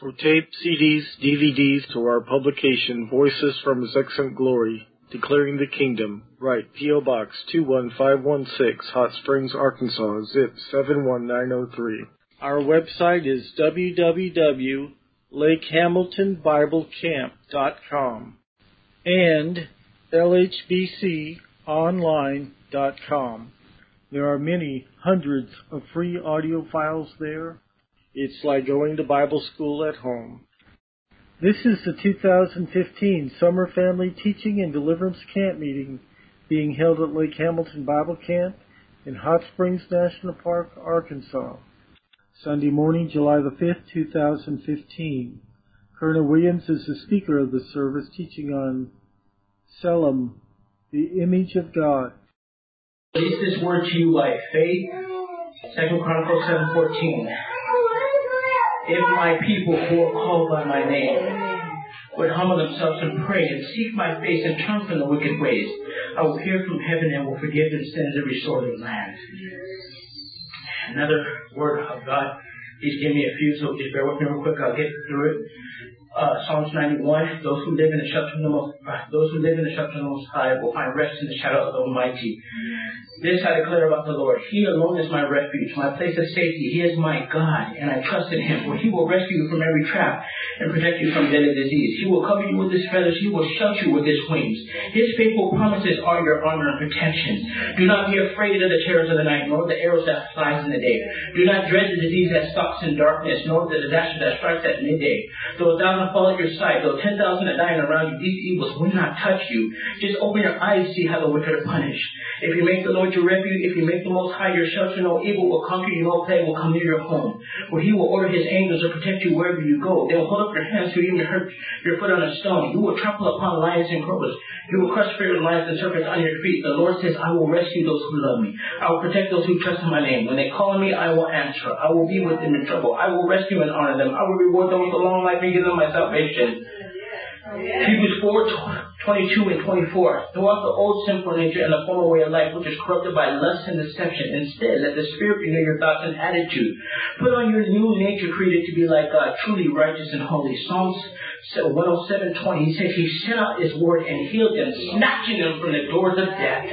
For tape, CDs, DVDs, to our publication, Voices from His Excellent Glory, Declaring the Kingdom, write P.O. Box 21516, Hot Springs, Arkansas, zip 71903. Our website is www.lakehamiltonbiblecamp.com and lhbconline.com. There are many hundreds of free audio files there. It's like going to Bible school at home. This is the 2015 Summer Family Teaching and Deliverance Camp Meeting being held at Lake Hamilton Bible Camp in Hot Springs National Park, Arkansas. Sunday morning, July the 5th, 2015. Colonel Williams is the speaker of the service, teaching on Selim, the image of God. Release this word to you by faith. 2 Chronicles 7:14. If my people who are called by my name would humble themselves and pray and seek my face and turn from the wicked ways, I will hear from heaven and will forgive their sins and restore their land. Another word of God. He's given me a few, so just bear with me real quick. I'll get through it. Psalms 91. Those who live in the shelter of the Most High will find rest in the shadow of the Almighty. This I declare about the Lord. He alone is my refuge, my place of safety. He is my God, and I trust in Him. For He will rescue you from every trap and protect you from deadly disease. He will cover you with His feathers. He will shelter you with His wings. His faithful promises are your armor and protection. Do not be afraid of the terrors of the night, nor the arrows that flies in the day. Do not dread the disease that stalks in darkness, nor the disaster that strikes at midday. Though 1,000 fall at your side, though 10,000 are dying around you, these evils will not touch you. Just open your eyes to see how the wicked are punished. If you make the Lord your refuge, if you make the Most High your shelter, no evil will conquer you, no plague will come near your home. For He will order His angels to protect you wherever you go. They will hold up your hands so you even hurt your foot on a stone. You will trample upon lions and cobras. You will crush fierce lions and serpents on your feet. The Lord says, I will rescue those who love me. I will protect those who trust in my name. When they call on me, I will answer. I will be with them in trouble. I will rescue and honor them. I will reward them with a long life and give them my salvation. Hebrews 4:22 and 24. Throughout the old sinful nature and the former way of life, which is corrupted by lust and deception, instead let the Spirit renew your thoughts and attitude. Put on your new nature created to be like God, truly righteous and holy. Psalms 107:20. He says He sent out His word and healed them, snatching them from the doors of death.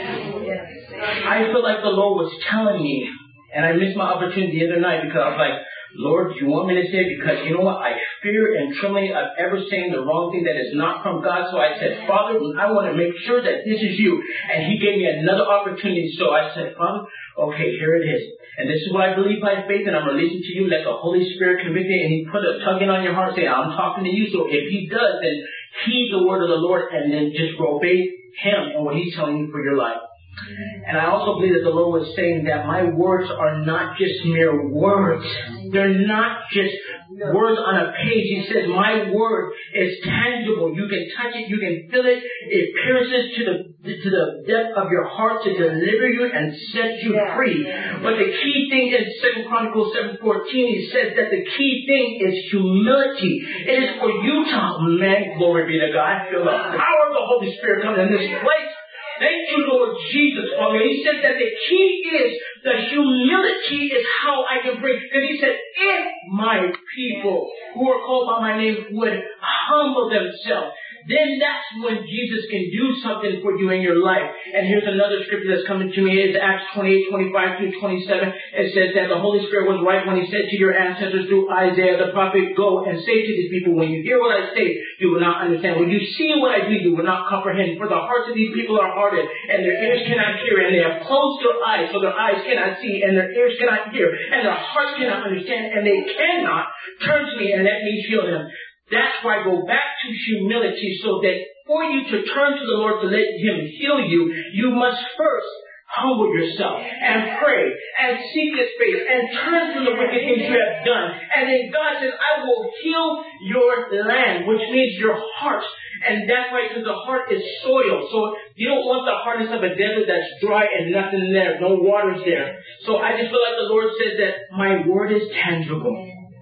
I feel like the Lord was telling me, and I missed my opportunity the other night because I was like, Lord, you want me to say it? Because you know what? I fear and trembling of ever saying the wrong thing that is not from God. So I said, Father, I want to make sure that this is you. And He gave me another opportunity. So I said, Father, okay, here it is. And this is what I believe by faith, and I'm releasing to you. Let the Holy Spirit convict you. And He put a tugging on your heart saying, I'm talking to you. So if He does, then heed the word of the Lord and then just obey Him and what He's telling you for your life. And I also believe that the Lord was saying that my words are not just mere words. They're not just words on a page. He says my word is tangible. You can touch it. You can feel it. It pierces to the depth of your heart to deliver you and set you free. But the key thing in 2 Chronicles 7:14, He says that the key thing is humility. It is for you to, man, glory be to God. I feel the power of the Holy Spirit coming in this place. Thank you, Lord Jesus, Father. He said that the key is, the humility is how I can bring. Because He said, if my people who are called by my name would humble themselves, then that's when Jesus can do something for you in your life. And here's another scripture that's coming to me. It's Acts 28:25-27. It says that the Holy Spirit was right when He said to your ancestors through Isaiah the prophet, go and say to these people, when you hear what I say, you will not understand. When you see what I do, you will not comprehend. For the hearts of these people are hardened, and their ears cannot hear, and they have closed their eyes, so their eyes cannot see, and their ears cannot hear, and their hearts cannot understand, and they cannot turn to me and let me heal them. That's why I go back to humility, so that for you to turn to the Lord to let Him heal you, you must first humble yourself and pray and seek His face and turn from the wicked things you have done. And then God says, I will heal your land, which means your heart. And that's why, because the heart is soil. So you don't want the hardness of a desert that's dry and nothing there, no water's there. So I just feel like the Lord says that my word is tangible.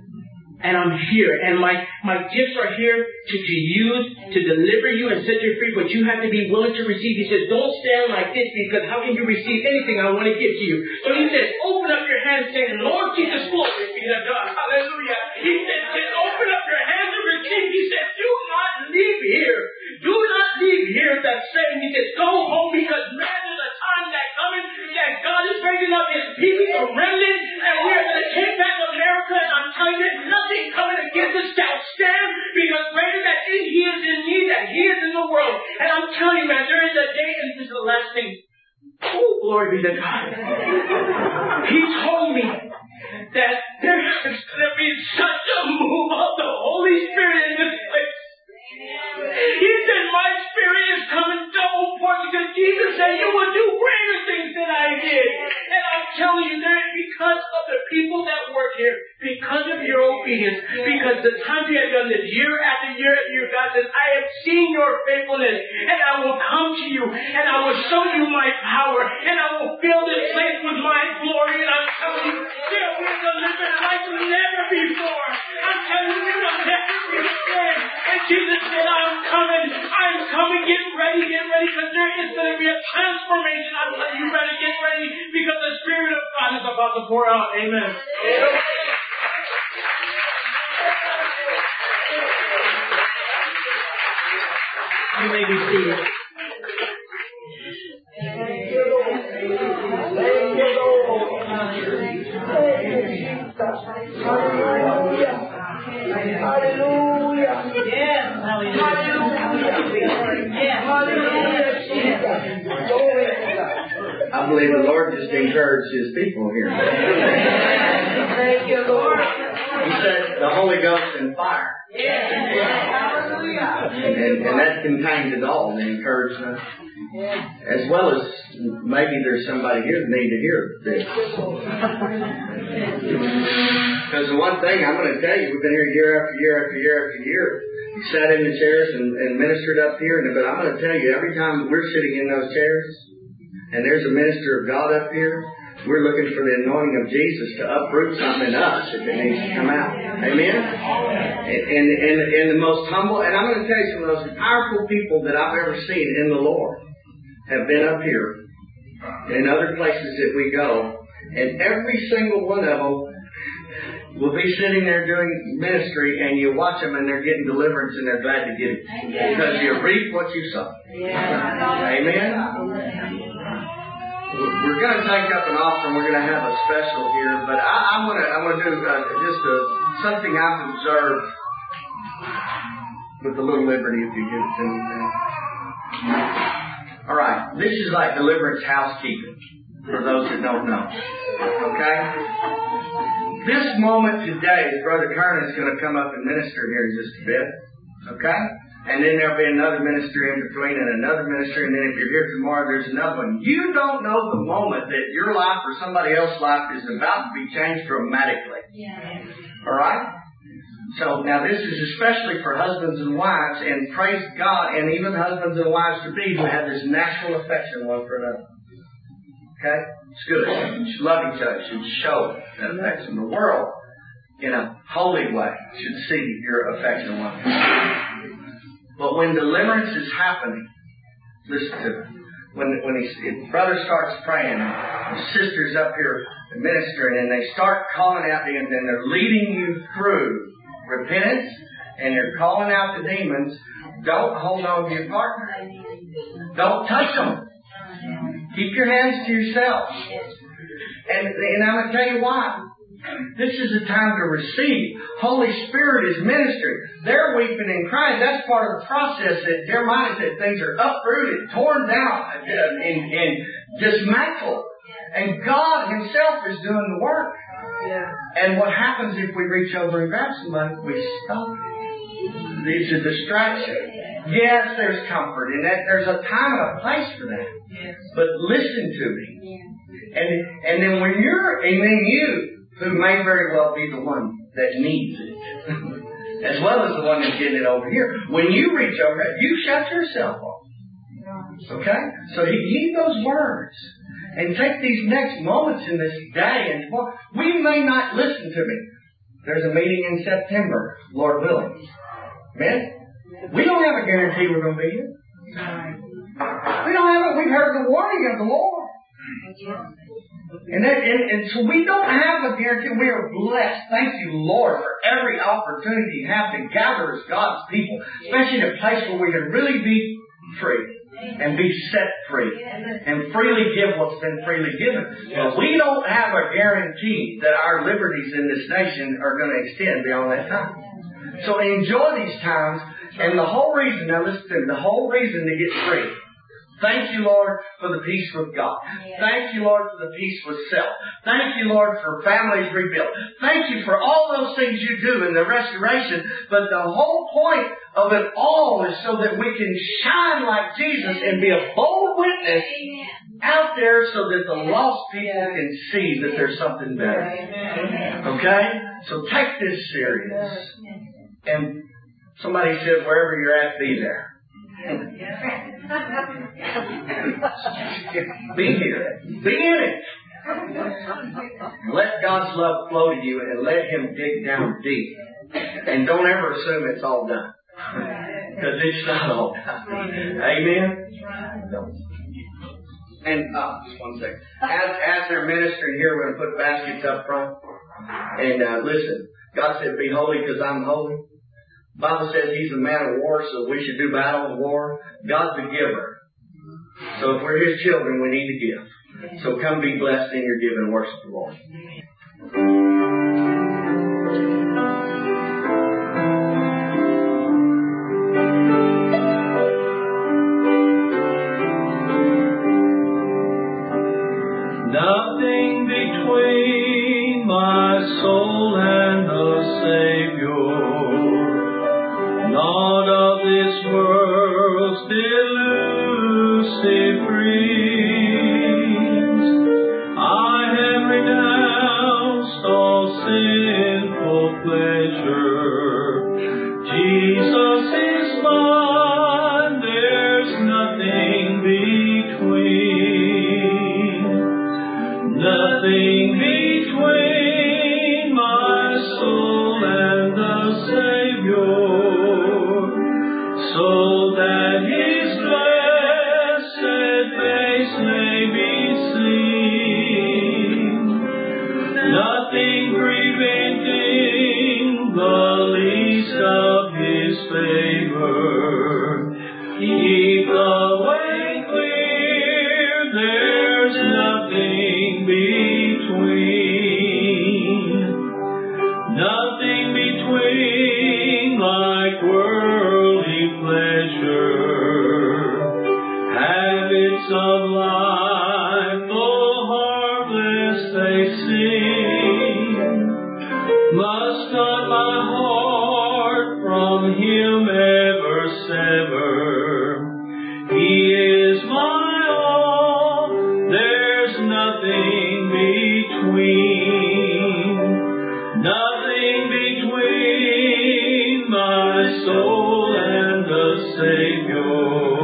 And I'm here, and my gifts are here to use, to deliver you and set you free, but you have to be willing to receive. He says, don't stand like this, because how can you receive anything I want to give to you? So He says, open up your hands saying, Lord Jesus, glory be to God. Hallelujah. He says, just open up your be to God. He told me that there's going to be such a move of the Holy Spirit in this place. He said, my Spirit is coming double portion, because Jesus said, you will do greater things than I did. And I'm telling you, because of the people that work here, because of your obedience, because the times you have done this year after year after year, God says, I have seen your faithfulness, and I will come to you, and I will show you my power, and I will fill this place with my glory. And I'm telling you, there will be delivered like never before. I'm telling you, we will never be the same. And Jesus said, I'm coming, get ready, because there is going to be a transformation. I'm telling you, better get ready, because the Spirit of God is about to pour out. Amen. You may be seated. Thank you, Lord. Thank you, Lord. Hallelujah. Hallelujah. Yes. I believe the Lord just encouraged His people here. Thank you, Lord. He said the Holy Ghost and fire. Hallelujah. And that contains it all, the encouragement. As well as maybe there's somebody here that need to hear this. Because the one thing I'm going to tell you, we've been here year after year after year after year. We sat in the chairs and ministered up here, but I'm going to tell you, every time we're sitting in those chairs and there's a minister of God up here, we're looking for the anointing of Jesus to uproot something in us if it needs to come out. Amen? And the most humble, and I'm going to tell you, some of those powerful people that I've ever seen in the Lord have been up here and in other places that we go, and every single one of them will be sitting there doing ministry, and you watch them and they're getting deliverance and they're glad to get it. Because you reap what you sow. Amen? We're going to take up an offering. We're going to have a special here, but I'm going to do just something I've observed with a little liberty, if you give it to me. All right, this is like deliverance housekeeping for those that don't know. Okay? This moment today, Brother Kern is going to come up and minister here in just a bit. Okay? And then there'll be another ministry in between and another ministry, and then if you're here tomorrow, there's another one. You don't know the moment that your life or somebody else's life is about to be changed dramatically. All right? So now this is especially for husbands and wives, and praise God, and even husbands and wives to be who have this natural affection one for another. Okay? It's good. You should love each other. You should show that affection. The world, in a holy way, should see your affection one for another. But when deliverance is happening, listen to me. When brother starts praying, and sister's up here ministering, and they start calling out demons, and they're leading you through repentance, and you're calling out the demons, don't hold on to your partner. Don't touch them. Keep your hands to yourself. And I'm going to tell you why. This is a time to receive. Holy Spirit is ministering. They're weeping and crying. That's part of the process that Jeremiah said things are uprooted, torn down, and dismantled. And God Himself is doing the work. And what happens if we reach over and grab somebody? We stop. It's a distraction. Yes, there's comfort, and there's a time and a place for that. But listen to me. And then when you, who may very well be the one that needs it, as well as the one that's getting it over here, when you reach over it, you shut yourself off. Okay? So heed those words. And take these next moments in this day and tomorrow. We may not listen to me. There's a meeting in September, Lord willing. Amen? We don't have a guarantee we're going to be here. We don't have it. We've heard the warning of the Lord. And so we don't have a guarantee. We are blessed. Thank you, Lord, for every opportunity you have to gather as God's people, especially in a place where we can really be free and be set free and freely give what's been freely given. But we don't have a guarantee that our liberties in this nation are going to extend beyond that time. So enjoy these times. And the whole reason, now listen to me, the whole reason to get free Thank you, Lord, for the peace with God. Thank you, Lord, for the peace with self. Thank you, Lord, for families rebuilt. Thank you for all those things you do in the restoration. But the whole point of it all is so that we can shine like Jesus and be a bold witness out there so that the lost people can see that there's something better. Okay? So take this serious. And somebody said, wherever you're at, be there. Be here. Be in it. Let God's love flow to you and let Him dig down deep. And don't ever assume it's all done. Because it's not all done. Amen? And just one second. As they're ministering here, we're going to put baskets up front. And listen, God said, be holy because I'm holy. The Bible says He's a man of war, so we should do battle and war. God's a giver. So if we're His children, we need to give. So come be blessed in your giving and worship the Lord. Nothing between my soul and the Savior. Not of this world's delusive dreams. I have renounced all sinful pleasure. Jesus is mine, there's nothing between. Nothing between my soul and the Savior. So that His blessed face may be seen. Nothing preventing the least of His favor. Keep the way clear, there's nothing between. Nothing between like worldly pleasure, habits of life, though harmless they seem. Must not my heart from Him ever sever? He is my all, there's nothing between. Nothing between my soul and the Savior,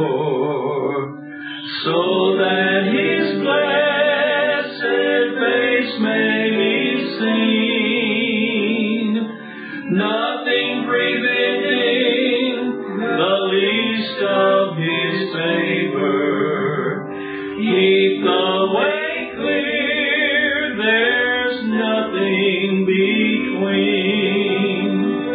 so that His blessed face may be seen. Nothing preventing the least of His favor. Keep the way clear, there's nothing between.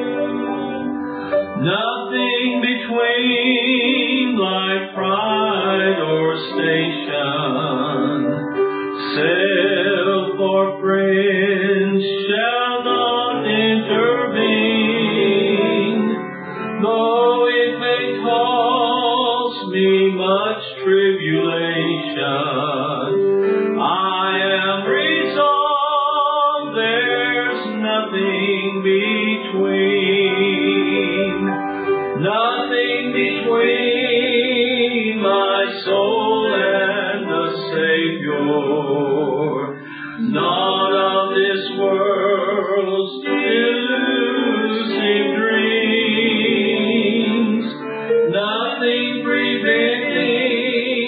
Nothing between like pride or station. Self or friends shall not intervene. Though it may cause me much tribulation, I am resolved there's nothing between. Nothing between my soul and the Savior. Not of this world's delusive dreams. Nothing preventing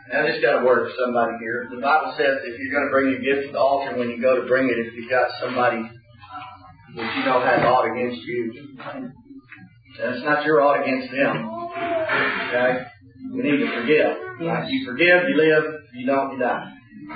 I just got a word for somebody here. The Bible says if you're going to bring your gift to the altar, when you go to bring it, if you've got somebody that you know has aught against you, that's not your aught against them. Okay? We need to forgive. If you forgive, you live. If you don't, you die.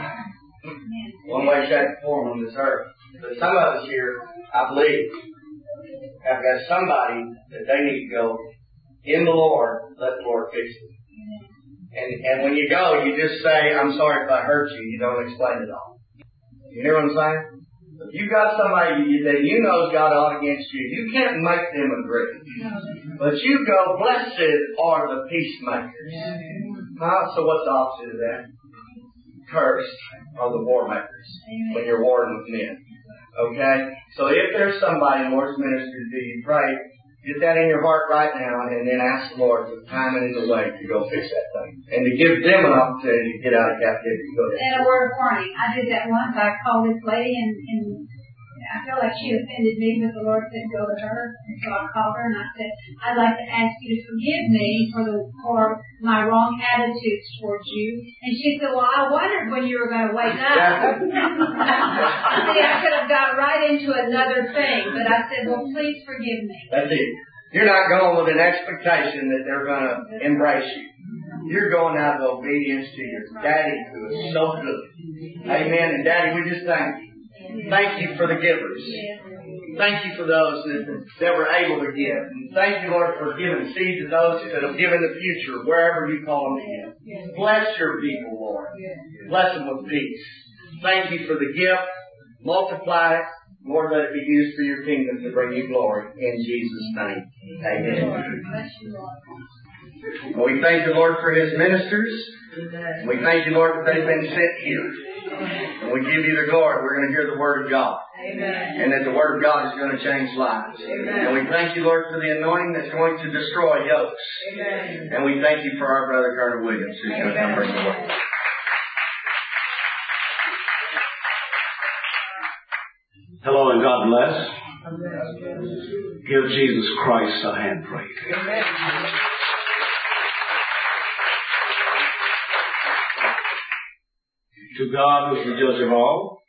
One way, shape, or form on this earth. But some of us here, I believe, have got somebody that they need to go in the Lord, let the Lord fix it. And when you go, you just say, I'm sorry if I hurt you. You don't explain it all. You hear what I'm saying? If you've got somebody that you know's got aught against you, you can't make them agree. But you go, blessed are the peacemakers. So what's the opposite of that? Cursed are the war makers when you're warring with men. Okay? So if there's somebody, Lord's minister, do you pray, get that in your heart right now, and then ask the Lord for the time and the way to go fix that thing. And to give them an opportunity to get out of captivity. Go ahead. And a word of warning. I did that once. I called this lady, and I felt like she offended me, but the Lord said go to her. And so I called her, and I said, I'd like to ask you to forgive me for my wrong attitudes towards you. And she said, well, I wondered when you were going to wake up. See, I could have got right into another thing, but I said, well, please forgive me. That's it. You're not going with an expectation that they're going to embrace you. You're going out of obedience to your Daddy, who is so good. Amen. And Daddy, we just thank you. Thank you for the givers. Thank you for those that were able to give. And thank you, Lord, for giving seed to those that will give in the future, wherever you call them to give. Bless your people, Lord. Bless them with peace. Thank you for the gift. Multiply it. Lord, let it be used for your kingdom to bring you glory. In Jesus' name. Amen. Well, we thank the Lord for His ministers. We thank you, Lord, that they've been sent here. And we give you the glory. We're going to hear the Word of God. Amen. And that the Word of God is going to change lives. Amen. And we thank you, Lord, for the anointing that's going to destroy yokes. Amen. And we thank you for our brother Carter Williams, who's going to come bring the Word. Hello and God bless. Give Jesus Christ a hand praise. Amen. To God, who is the judge of all,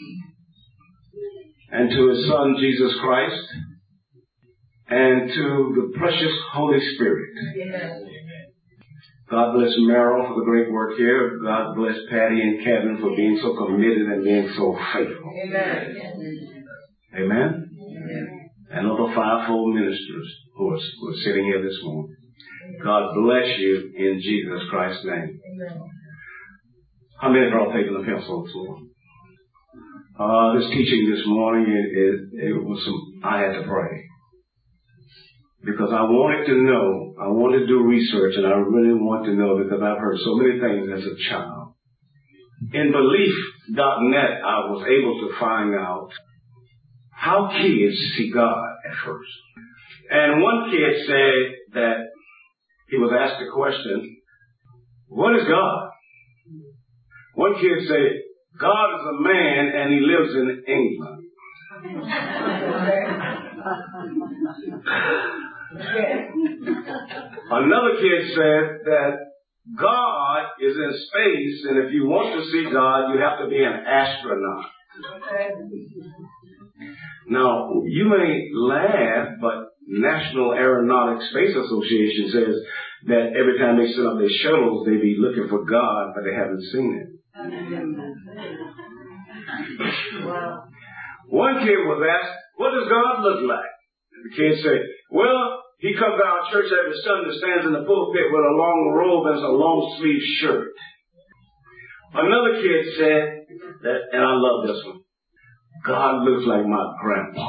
and to His Son, Jesus Christ, and to the precious Holy Spirit. Amen. God bless Merrill for the great work here. God bless Patty and Kevin for being so committed and being so faithful. Amen. Amen. Amen. And other fivefold ministers who are sitting here this morning. God bless you in Jesus Christ's name. Amen. How many brought paper and pencil this morning? This teaching this morning, it was I had to pray. Because I wanted to know, I wanted to do research, and I really want to know because I've heard so many things as a child. In Belief.net, I was able to find out how kids see God at first. And one kid said that he was asked a question, what is God? One kid said, God is a man and he lives in England. Another kid said that God is in space, and if you want to see God, you have to be an astronaut. Now, you may laugh, but National Aeronautic Space Association says that every time they set up their shuttles, they be looking for God, but they haven't seen it. Wow. One kid was asked, what does God look like? And the kid said, well, he comes to our church every Sunday, stands in the pulpit with a long robe and a long sleeve shirt. Another kid said that, and I love this one, God looks like my grandpa.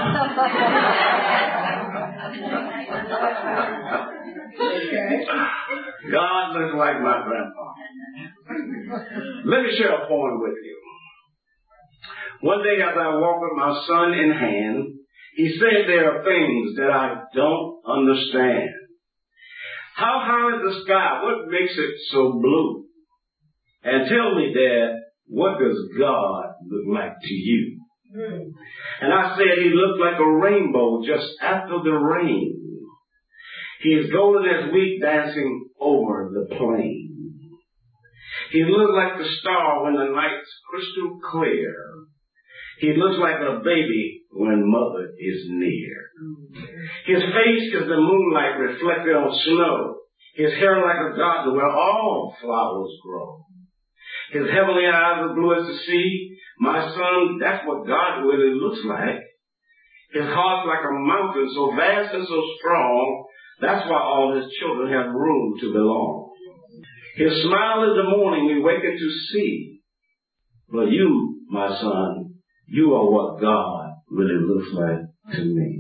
God looks like my grandpa. Let me share a point with you. One day as I walked with my son in hand, he said there are things that I don't understand. How high is the sky? What makes it so blue? And tell me, Dad, what does God look like to you? And I said he looked like a rainbow just after the rain. He is golden as wheat dancing over the plain. He looks like the star when the night's crystal clear. He looks like a baby when mother is near. His face is the moonlight reflected on snow. His hair like a garden where all flowers grow. His heavenly eyes are blue as the sea. My son, that's what God really looks like. His heart's like a mountain so vast and so strong. That's why all his children have room to belong. His smile is the morning we waken to see. But you, my son, you are what God really looks like to me.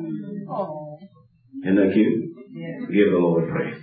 Isn't that cute? Give the Lord praise.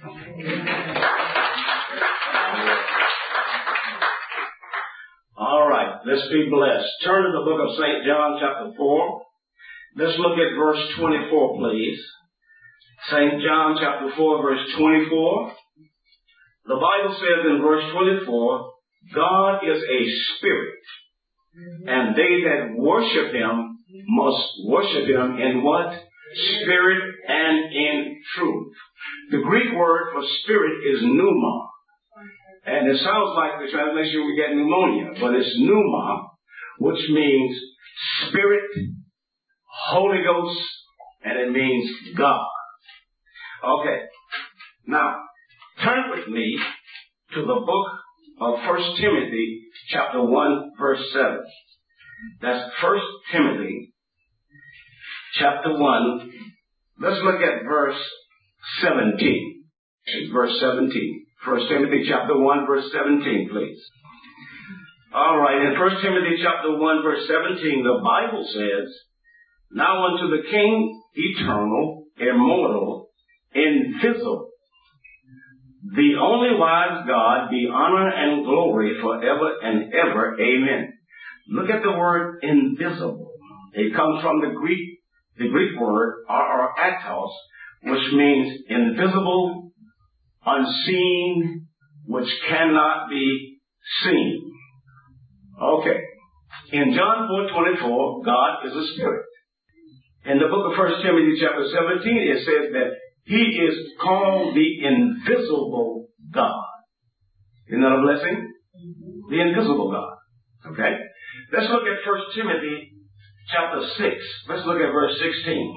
All right, let's be blessed. Turn to the book of St. John, chapter 4. Let's look at verse 24, please. St. John, chapter 4, verse 24. The Bible says in verse 24, God is a spirit, and they that worship him must worship him in what? Spirit and in truth. The Greek word for spirit is pneuma. And it sounds like the translation we get pneumonia, but it's pneuma, which means spirit, Holy Ghost, and it means God. Okay. Now, turn with me to the book of 1 Timothy, chapter 1, verse 7. That's 1 Timothy, chapter 1. Let's look at verse 17. Verse 17. 1 Timothy, chapter 1, verse 17, please. All right, in 1 Timothy, chapter 1, verse 17, the Bible says, Now unto the King, eternal, immortal, invisible, the only wise God, be honor and glory forever and ever. Amen. Look at the word invisible. It comes from the Greek word, atos, which means invisible, unseen, which cannot be seen. Okay. In John 4:24, God is a spirit. In the book of 1 Timothy chapter 17, it says that he is called the invisible God. Isn't that a blessing? The invisible God. Okay? Let's look at 1 Timothy chapter 6. Let's look at verse 16.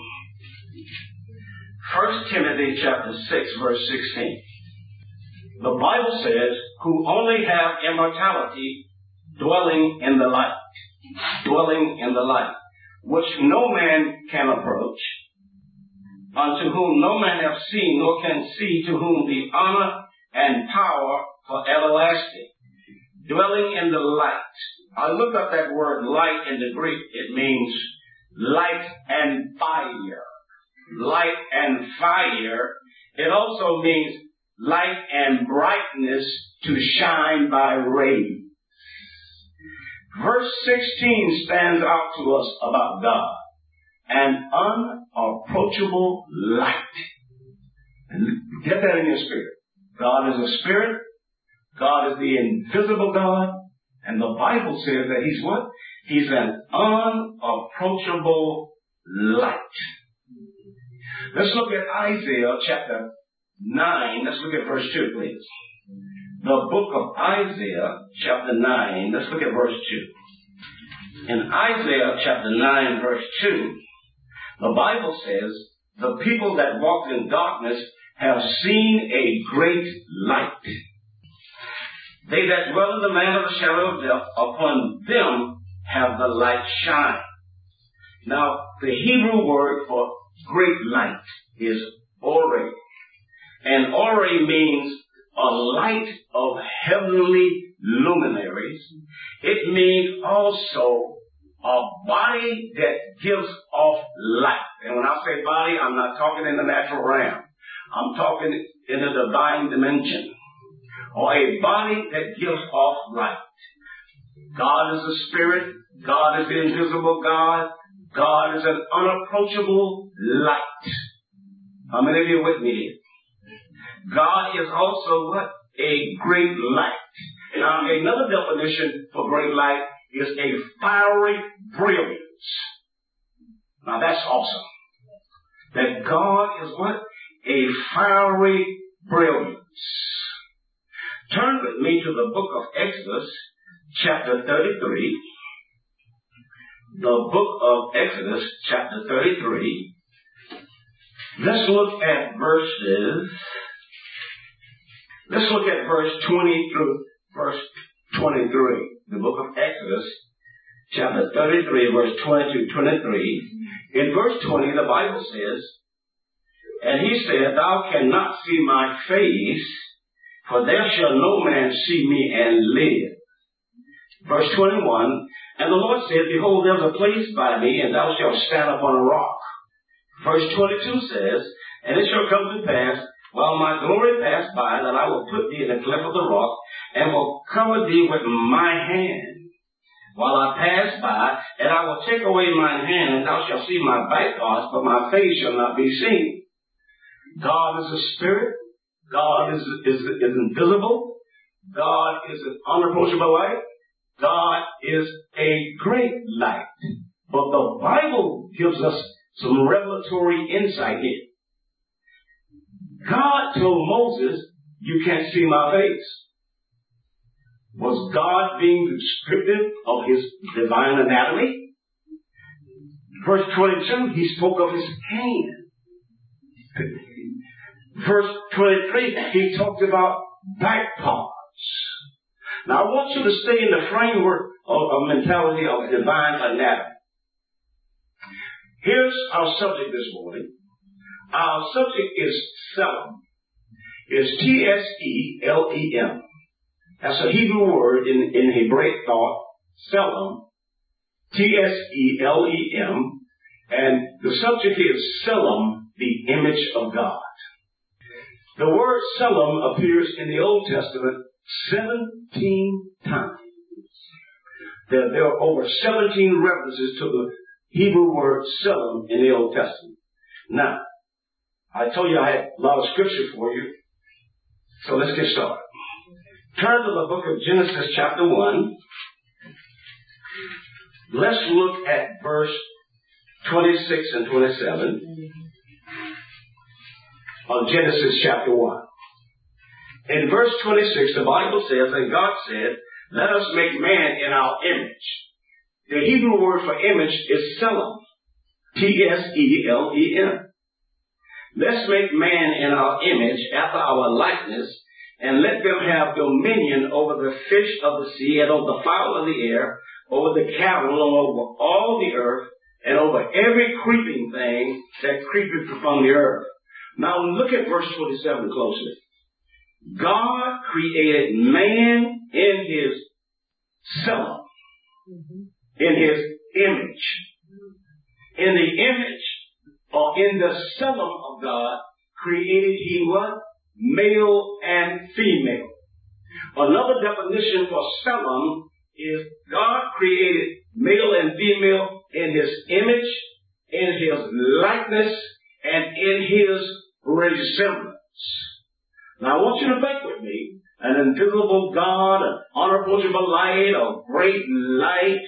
1 Timothy chapter 6, verse 16. The Bible says, who only have immortality, dwelling in the light. Dwelling in the light, which no man can approach, unto whom no man hath seen, nor can see, to whom be honor and power for everlasting. Dwelling in the light. I looked up that word light in the Greek. It means light and fire. Light and fire. It also means light and brightness to shine by rays. Verse 16 stands out to us about God. An unapproachable light. And get that in your spirit. God is a spirit. God is the invisible God. And the Bible says that he's what? He's an unapproachable light. Let's look at Isaiah chapter 9. Let's look at verse 2, please. The book of Isaiah chapter 9. Let's look at verse 2. In Isaiah chapter 9, verse 2, the Bible says, the people that walked in darkness have seen a great light. They that dwell in the land of the shadow of death, upon them have the light shine. Now, the Hebrew word for great light is ore. And ore means a light of heavenly luminaries. It means also a body that gives off light. And when I say body, I'm not talking in the natural realm. I'm talking in the divine dimension. Or a body that gives off light. God is a spirit. God is the invisible God. God is an unapproachable light. How many of you are with me here? God is also what? A great light. Now, another definition for great light is a fiery brilliance. Now, that's awesome. That God is what? A fiery brilliance. Turn with me to the book of Exodus, chapter 33. The book of Exodus, chapter 33. Let's look at verse 20 through verse 23. The book of Exodus, chapter 33, verse 20 to 23. In verse 20, the Bible says, "And he said, Thou cannot see my face, for there shall no man see me and live." Verse 21, "And the Lord said, Behold, there is a place by me, and thou shalt stand upon a rock." Verse 22 says, "And it shall come to pass, while my glory pass by, that I will put thee in the cleft of the rock, and will cover thee with my hand. While I pass by, and I will take away mine hand, and thou shalt see my back parts, but my face shall not be seen." God is a spirit. God is invisible. God is an unapproachable light. God is a great light. But the Bible gives us some revelatory insight here. God told Moses, "You can't see my face." Was God being descriptive of his divine anatomy? Verse 22, he spoke of his hand. Verse 23, he talked about back parts. Now I want you to stay in the framework of mentality of divine anatomy. Here's our subject this morning. Our subject is Tselem. It's T-S-E-L-E-M. That's a Hebrew word in Hebraic thought. Tselem. T-S-E-L-E-M. And the subject is Tselem, the image of God. The word Tselem appears in the Old Testament 17 times. There are over 17 references to the Hebrew word Tselem in the Old Testament. Now, I told you I had a lot of scripture for you, so let's get started. Turn to the book of Genesis chapter 1. Let's look at verse 26 and 27 of Genesis chapter 1. In verse 26, the Bible says, "And God said, Let us make man in our image." The Hebrew word for image is Tselem. T-S-E-L-E-M. "Let's make man in our image, after our likeness, and let them have dominion over the fish of the sea, and over the fowl of the air, over the cattle, and over all the earth, and over every creeping thing that creepeth upon the earth." Now look at verse 27 closely. God created man in his Tselem, in his image. In the image, or in the Tselem of God, created he what? Male and female. Another definition for Tselem is God created male and female in his image, in his likeness, and in his resemblance. Now I want you to think with me. An invisible God, an unapproachable light, a great light,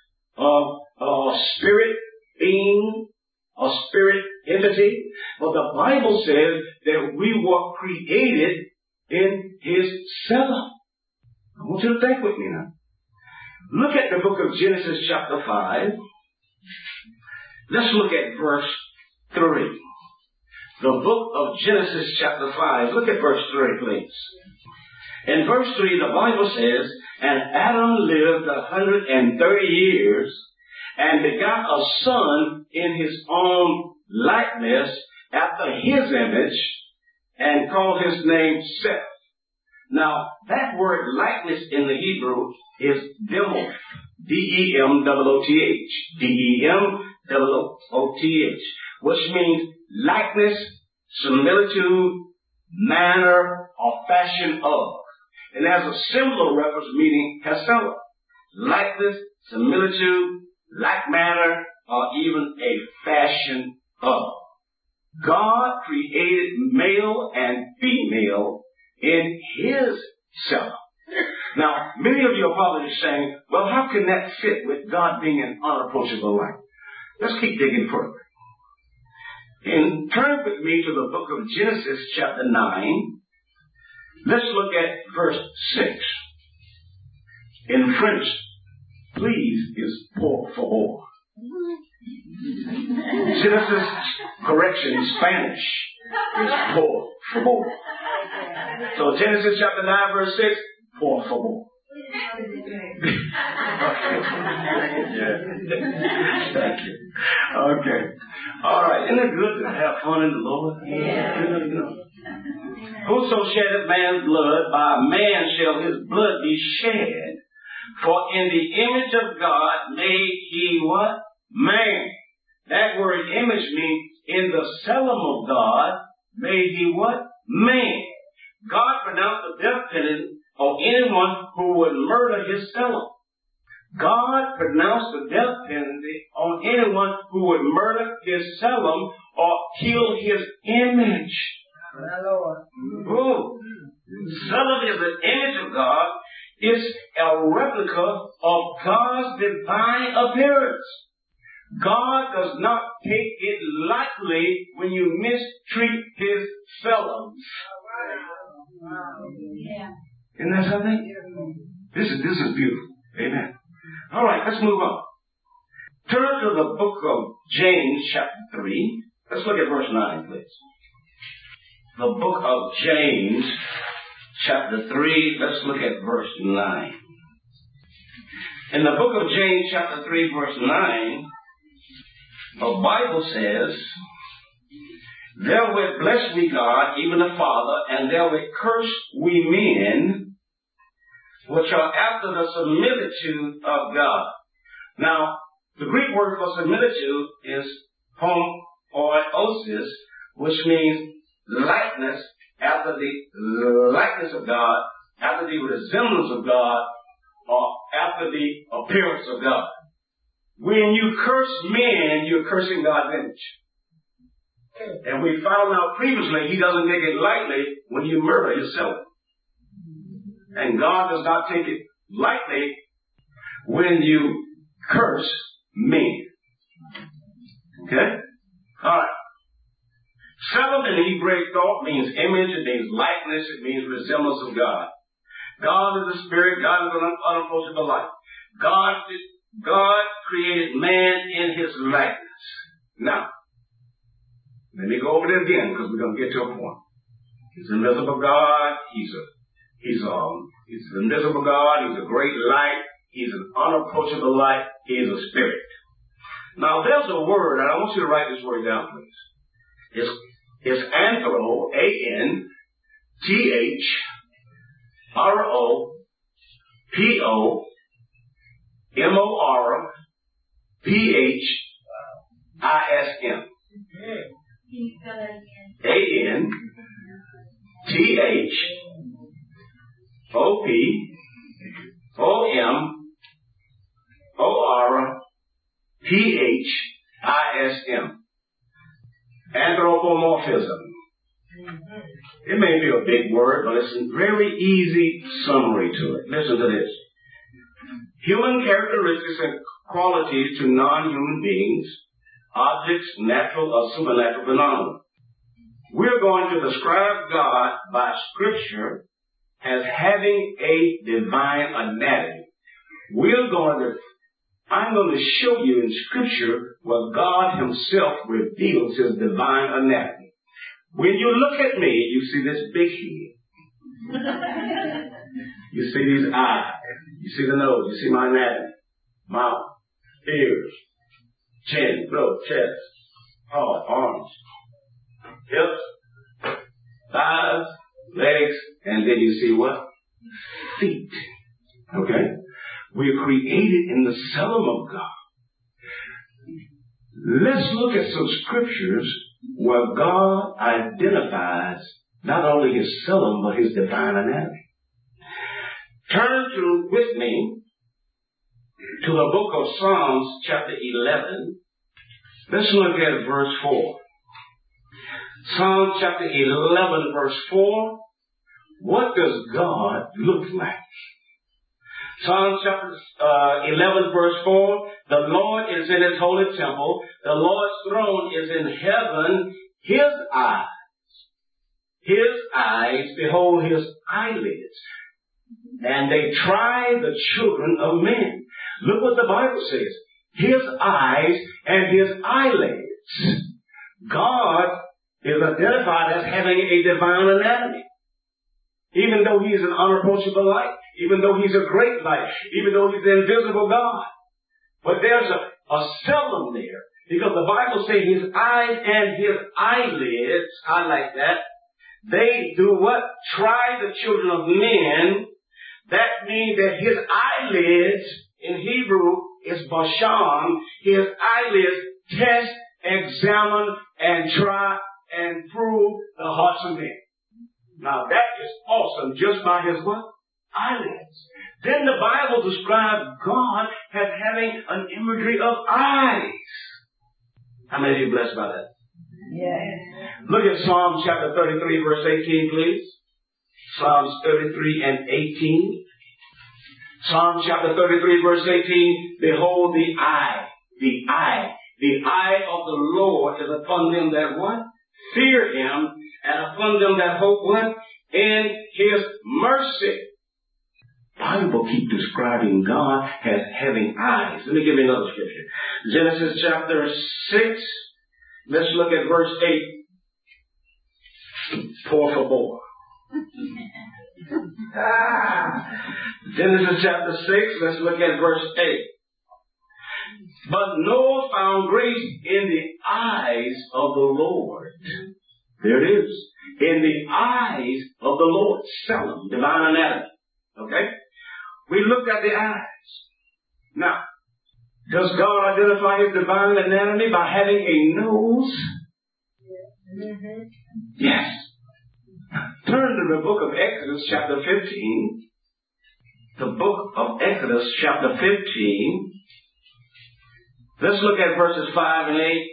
a spirit being, a spirit entity. But the Bible says that we were created in his Tselem. I want you to think with me now. Look at the book of Genesis chapter 5. Let's look at verse 3. The book of Genesis chapter 5. Look at verse 3, please. In verse 3, the Bible says, "And Adam lived 130 years, and begot a son in his own likeness, after his image, and called his name Seth." Now, that word likeness in the Hebrew is demoth. D-E-M-O-O-T-H. D-E-M-O-O-T-H. Which means likeness, similitude, manner, or fashion of. And has a similar reference meaning Hesela. Likeness, similitude, like manner, or even a fashion of. God created male and female in his Tselem. Now, many of you are probably saying, well, how can that fit with God being an unapproachable light? Let's keep digging further. And turn with me to the book of Genesis chapter 9. Let's look at verse 6. In French, please is por favor. See, this is correction. In Spanish, it's por favor. So Genesis chapter 9, verse 6, por favor. Yeah. Thank you. Okay. All right. Isn't it good to have fun in the Lord? Yeah. Whoso sheddeth man's blood, by man shall his blood be shed. For in the image of God made he what? Man. That word image means in the Selim of God made he what? Man. God pronounced the death penalty on anyone who would murder his Selim. God pronounced the death penalty on anyone who would murder his Selim or kill his image. Oh, Selim is an image of God. It's a replica of God's divine appearance. God does not take it lightly when you mistreat his Selims. Isn't that something? This is beautiful. Amen. All right, let's move on. Turn to the book of James, chapter 3. Let's look at verse 9, please. The book of James, chapter 3. Let's look at verse 9. In the book of James, chapter 3, verse 9, the Bible says, therewith bless we God, even the Father, and therewith curse we men, which are after the similitude of God. Now, the Greek word for similitude is homoiosis, which means likeness, after the likeness of God, after the resemblance of God, or after the appearance of God. When you curse men, you're cursing God's image. And we found out previously, he doesn't take it lightly when you murder yourself. And God does not take it lightly when you curse men. Okay? Alright. Selim in Hebraic thought means image, it means likeness, it means resemblance of God. God is a spirit, God is an unapproachable light. God created man in his likeness. Now, let me go over it again because we're going to get to a point. He's an invisible God. He's an invisible God. He's a great light. He's an unapproachable light. He's a spirit. Now, there's a word, and I want you to write this word down, please. It's anthro, A-N-T-H-R-O-P-O-M-O-R-P-H-I-S-M. Can you spell that again? A-N-T-H-O-P-O-M-O-R-P-H-I-S-M. Anthropomorphism. It may be a big word, but it's a very easy summary to it. Listen to this. Human characteristics and qualities to non-human beings, objects, natural or supernatural phenomena. We're going to describe God by Scripture as having a divine anatomy. I'm going to show you in Scripture where God himself reveals his divine anatomy. When you look at me, you see this big head. You see these eyes. You see the nose. You see my anatomy. Mouth, ears, chin, throat, chest, heart, arms, hips, thighs, legs, and then you see what? Feet. Okay? We are created in the Selim of God. Let's look at some scriptures where God identifies not only his Selim, but his divine anatomy. Turn with me to the book of Psalms, chapter 11. Let's look at verse 4. Psalm chapter 11, verse 4. What does God look like? Psalm chapter 11, verse 4. The Lord is in his holy temple. The Lord's throne is in heaven. His his eyes, behold his eyelids, and they try the children of men. Look what the Bible says. His eyes and his eyelids. God is identified as having a divine anatomy. Even though he is an unapproachable light, even though he's a great light, even though he's the invisible God. But there's a seldom there, because the Bible says his eyes and his eyelids, I like that, they do what? Try the children of men. That means that his eyelids in Hebrew is Basham. His eyelids test, examine, and try and prove the hearts of men. Now that is awesome just by his what? Eyelids. Then the Bible describes God as having an imagery of eyes. How many of you are blessed by that? Yes. Look at Psalm chapter 33 verse 18 please. Psalms 33 and 18. Psalm chapter 33 verse 18. Behold the eye. The eye. The eye of the Lord is upon them that what? Fear him, and upon them that hope what? In his mercy. Bible keeps describing God as having eyes. Let me give you another scripture. Genesis chapter 6. Let's look at verse 8. Por favor. Genesis chapter 6. Let's look at verse 8. But Noah found grace in the eyes of the Lord. There it is. In the eyes of the Lord. Seldom. Divine anatomy. Okay? We looked at the eyes. Now, does God identify his divine anatomy by having a nose? Yes. Turn to the book of Exodus chapter 15. The book of Exodus chapter 15. Let's look at verses 5 and 8.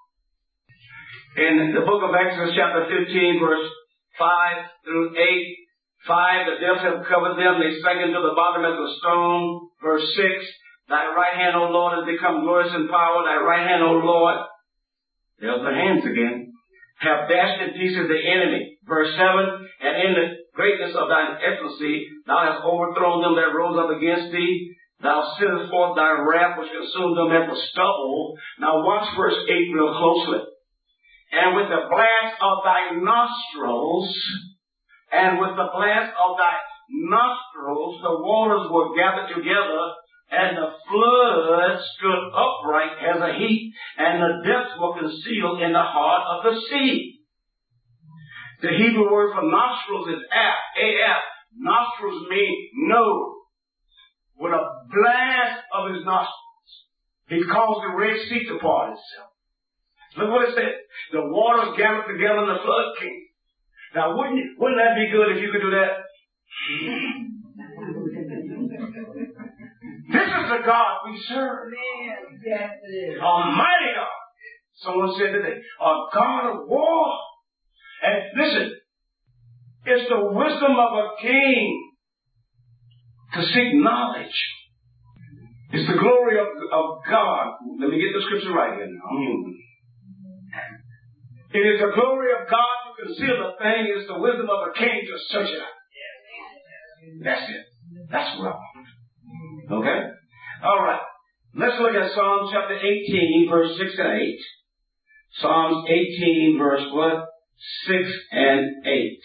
In the book of Exodus chapter 15 verse 5 through 8. 5, the depths have covered them. They sank into the bottom as a stone. Verse 6, thy right hand, O Lord, has become glorious in power. Thy right hand, O Lord, there's the hands again, have dashed in pieces the enemy. Verse 7, and in the greatness of thine excellency, thou hast overthrown them that rose up against thee. Thou sendest forth thy wrath, which consumed them as a stubble. Now watch verse 8 real closely. And with the blast of thy nostrils, and with the blast of thy nostrils, the waters were gathered together, and the flood stood upright as a heap, and the depths were concealed in the heart of the sea. The Hebrew word for nostrils is af. Nostrils mean nose. With a blast of his nostrils, he caused the Red Sea to part itself. Look what it said. The waters gathered together and the flood came. Now, wouldn't that be good if you could do that? This is the God we serve. Yes, it is. Almighty God. Someone said today, a God of war. And listen, it's the wisdom of a king to seek knowledge. It's the glory of God. Let me get the scripture right here now. It is the glory of God to conceal a thing. It is the wisdom of a king to search it out. That's it. That's what I want. Okay? All right. Let's look at Psalms chapter 18, verse 6 and 8. Psalms 18, verse what? 6 and 8.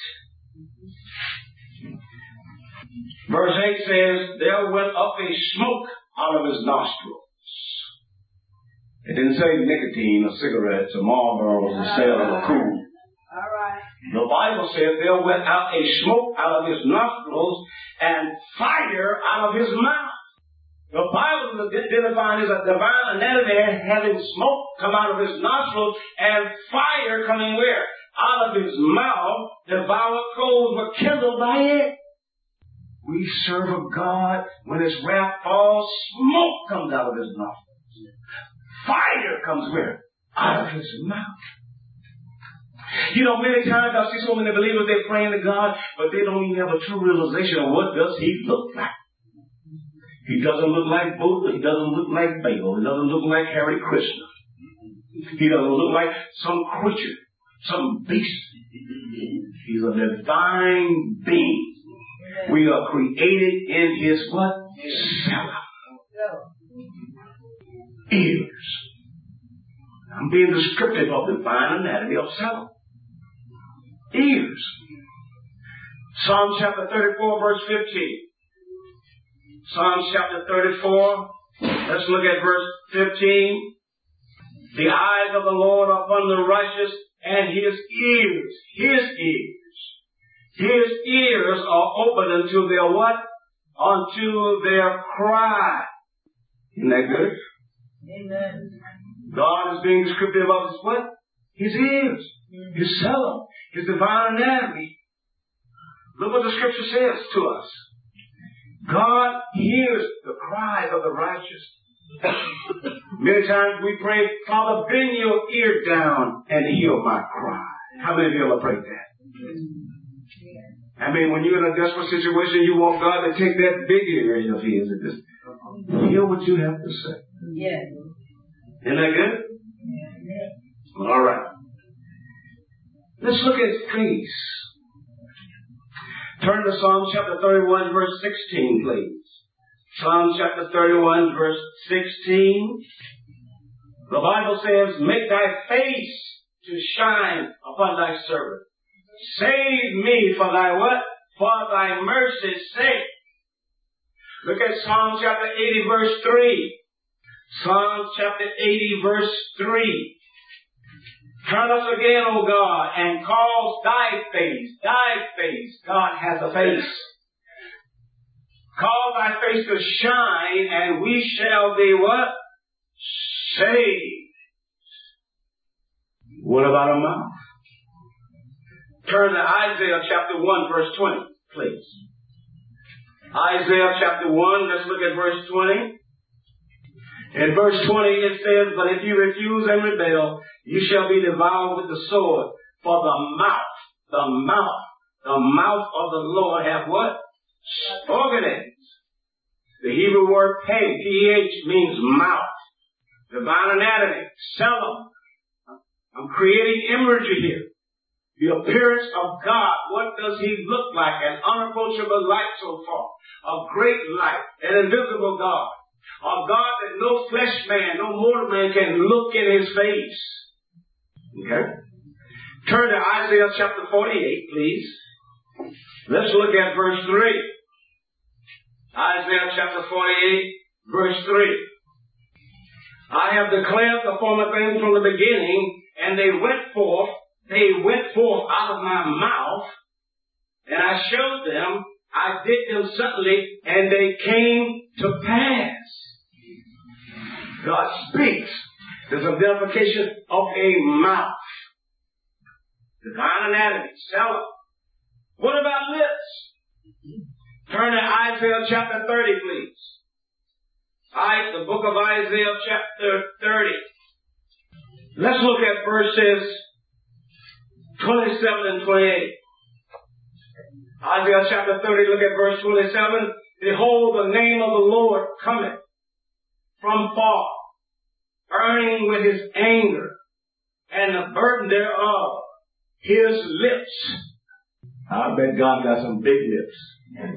Verse 8 says, there went up a smoke out of his nostrils. It didn't say nicotine or cigarettes or Marlboros or sell or cool. All right. The Bible says there went out a smoke out of his nostrils and fire out of his mouth. The Bible is identifying as a divine anatomy having smoke come out of his nostrils and fire coming where? Out of his mouth. Devoured coals were kindled by it. We serve a God, when his wrath falls, smoke comes out of his nostrils. Fire comes where? Out of his mouth. You know, many times I see so many believers, they're praying to God, but they don't even have a true realization of what does he look like. He doesn't look like Buddha. He doesn't look like Babel. He doesn't look like Hare Krishna. He doesn't look like some creature, some beast. He's a divine being. We are created in His what? Self. Ears. I'm being descriptive of divine anatomy of self. Ears. Psalm chapter 34, verse 15. Psalm chapter 34. Let's look at verse 15. The eyes of the Lord are upon the righteous, and His ears are open unto their what? Unto their cry. Isn't that good? Amen. God is being descriptive of His what? His ears, His self, His divine anatomy. Look what the Scripture says to us. God hears the cries of the righteous. Many times we pray, Father, bend your ear down and hear my cry. How many of you ever prayed that? I mean, when you're in a desperate situation, you want God to take that big ear of His and just hear what you have to say. Yes. Isn't that good? Yes. All right. Let's look at peace. Turn to Psalm chapter 31, verse 16, please. Psalm chapter 31, verse 16. The Bible says, make thy face to shine upon thy servant. Save me for thy what? For thy mercy's sake. Look at Psalm chapter 80, verse 3. Psalm chapter 80, verse 3. Turn us again, O God, and cause thy face. God has a face. Cause thy face to shine, and we shall be what? Saved. What about a mouth? Turn to Isaiah chapter 1, verse 20, please. Isaiah chapter 1, let's look at verse 20. In verse 20 it says, but if you refuse and rebel, you shall be devoured with the sword. For the mouth of the Lord have what? Spoken it. The Hebrew word ph means mouth. Divine anatomy. Selim. I'm creating imagery here. The appearance of God. What does He look like? An unapproachable light so far. A great light. An invisible God. A God that no flesh man, no mortal man can look in His face. Okay? Turn to Isaiah chapter 48, please. Let's look at verse 3. Isaiah chapter 48, verse 3. I have declared the former things from the beginning, and they went forth out of my mouth, and I showed them, I did them suddenly, and they came to pass. God speaks. There's a identification of a mouth. Divine anatomy. Selim. What about lips? Turn to Isaiah chapter 30, please. The book of Isaiah chapter 30. Let's look at verses 27 and 28. Isaiah chapter 30, look at verse 27. Behold, the name of the Lord cometh from far, burning with His anger, and the burden thereof, His lips. I bet God got some big lips.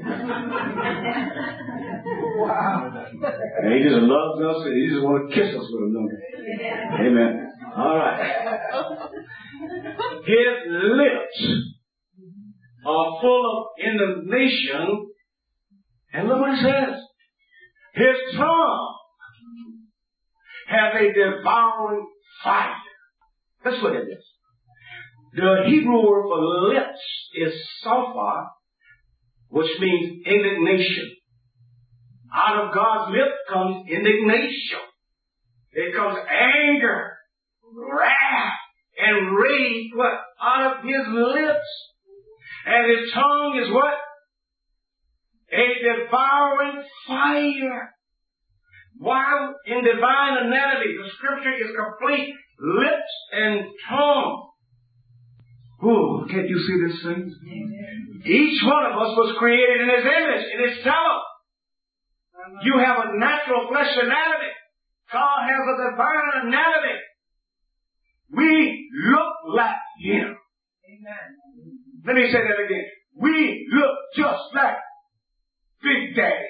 Wow. And He just loves us, and He just wants to kiss us with them. Amen. All right. His lips are full of indignation, and look what it says. His tongue has a devouring fire. Let's look at this. The Hebrew word for lips is saphar, which means indignation. Out of God's lips comes indignation. It comes anger, wrath, and rage, what? Out of His lips. And His tongue is what? A devouring fire. While in divine anatomy, the Scripture is complete. Lips and tongue. Ooh, can't you see this thing? Each one of us was created in His image, in His self. You have a natural flesh anatomy. God has a divine anatomy. We look like Him. Amen. Let me say that again. We look just like Big Daddy.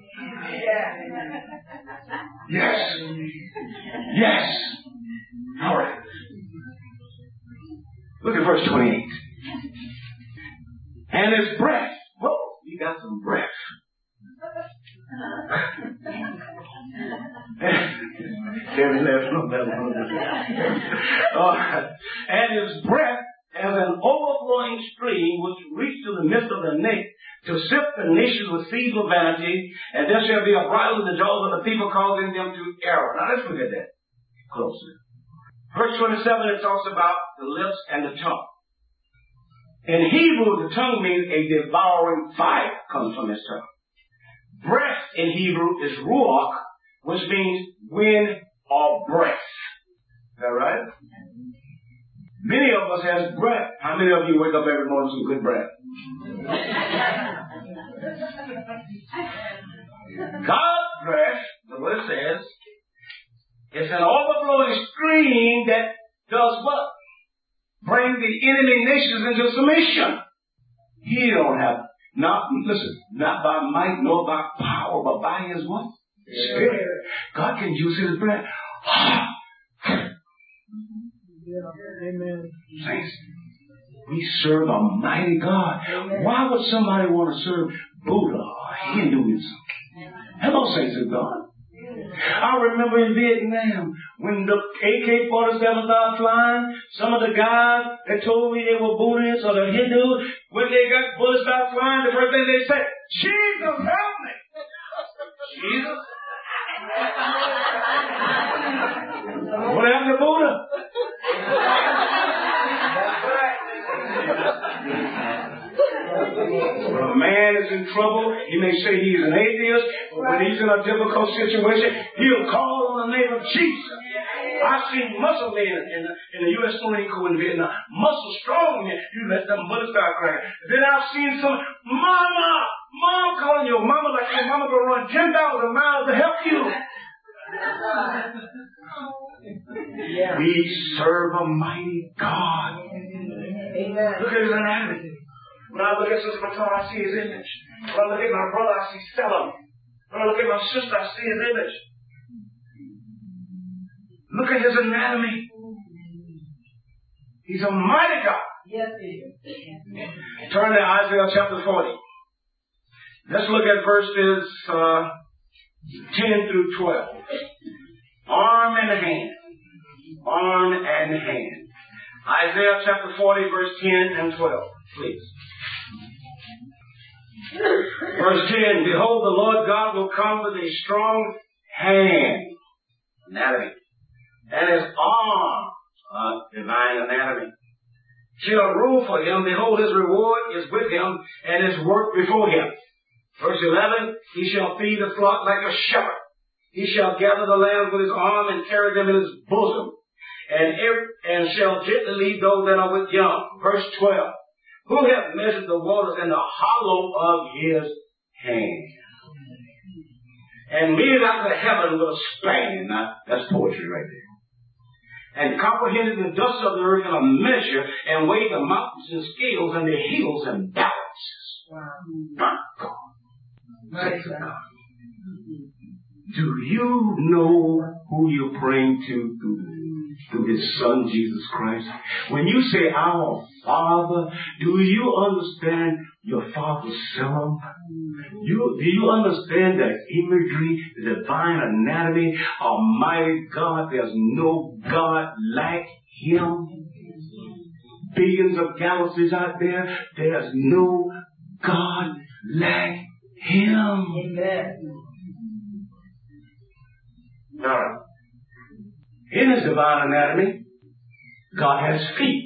Yes. Yes. All right. Look at verse 28. And his breath. Whoa, you got some breath. Kevin left from that one. And his breath as an overflowing stream which reached to the midst of the neck to sift the nations with seeds of vanity, and there shall be a bridle in the jaws of the people, causing them to err. Now let's look at that closer. Verse 27, it talks about the lips and the tongue. In Hebrew, the tongue means a devouring fire comes from his tongue. Breath in Hebrew is ruach, which means wind or breath. Is that right? Many of us has breath. How many of you wake up every morning with some good breath? God's breath, the word says, is an overflowing stream that does what? Bring the enemy nations into submission. He don't have, not by might nor by power, but by his what? Spirit. God can use his breath. Amen. Saints, we serve a mighty God. Amen. Why would somebody want to serve Buddha or Hinduism? Hello, saints of God. I remember in Vietnam, when the AK-47 started flying, some of the guys that told me they were Buddhists or the Hindus, when they got bullets started flying, the first thing they said, Jesus, help me. Jesus? What happened to Buddha? When a man is in trouble, he may say he's an atheist, but when he's in a difficult situation, he'll call on the name of Jesus. I've seen muscle men in the U.S. Marine Corps in Vietnam. Muscle strong men. You let them bullets start crying. Then I've seen some, Mom calling your mama like your mama gonna run 10,000 miles to help you. We serve a mighty God. Amen. Look at his anatomy. When I look at Sister Baton, I see his image. When I look at my brother, I see Selim. When I look at my sister, I see his image. Look at his anatomy. He's a mighty God. Yes, he is. Turn to Isaiah chapter 40. Let's look at verses 10 through 12. Arm and hand. Arm and hand. Isaiah chapter 40, verse 10 and 12. Please. Verse 10, behold, the Lord God will come with a strong hand, anatomy, and his arm, divine anatomy, shall rule for him. Behold, his reward is with him, and his work before him. Verse 11, he shall feed the flock like a shepherd. He shall gather the lambs with his arm and carry them in his bosom, and shall gently lead those that are with young. Verse 12, who hath measured the waters in the hollow of his hand, and meted out the heaven with a span. Now, that's poetry right there. And comprehended the dust of the earth in a measure, and weighed the mountains in scales, and the hills in balances. Wow. My God. My God. Do you know who you're praying to through his son, Jesus Christ? When you say, our Father, do you understand your Father's Selim? Do you understand the imagery, the divine anatomy, Almighty God? There's no God like him. Billions of galaxies out there, there's no God like him. Amen. Now, in his divine anatomy, God has feet.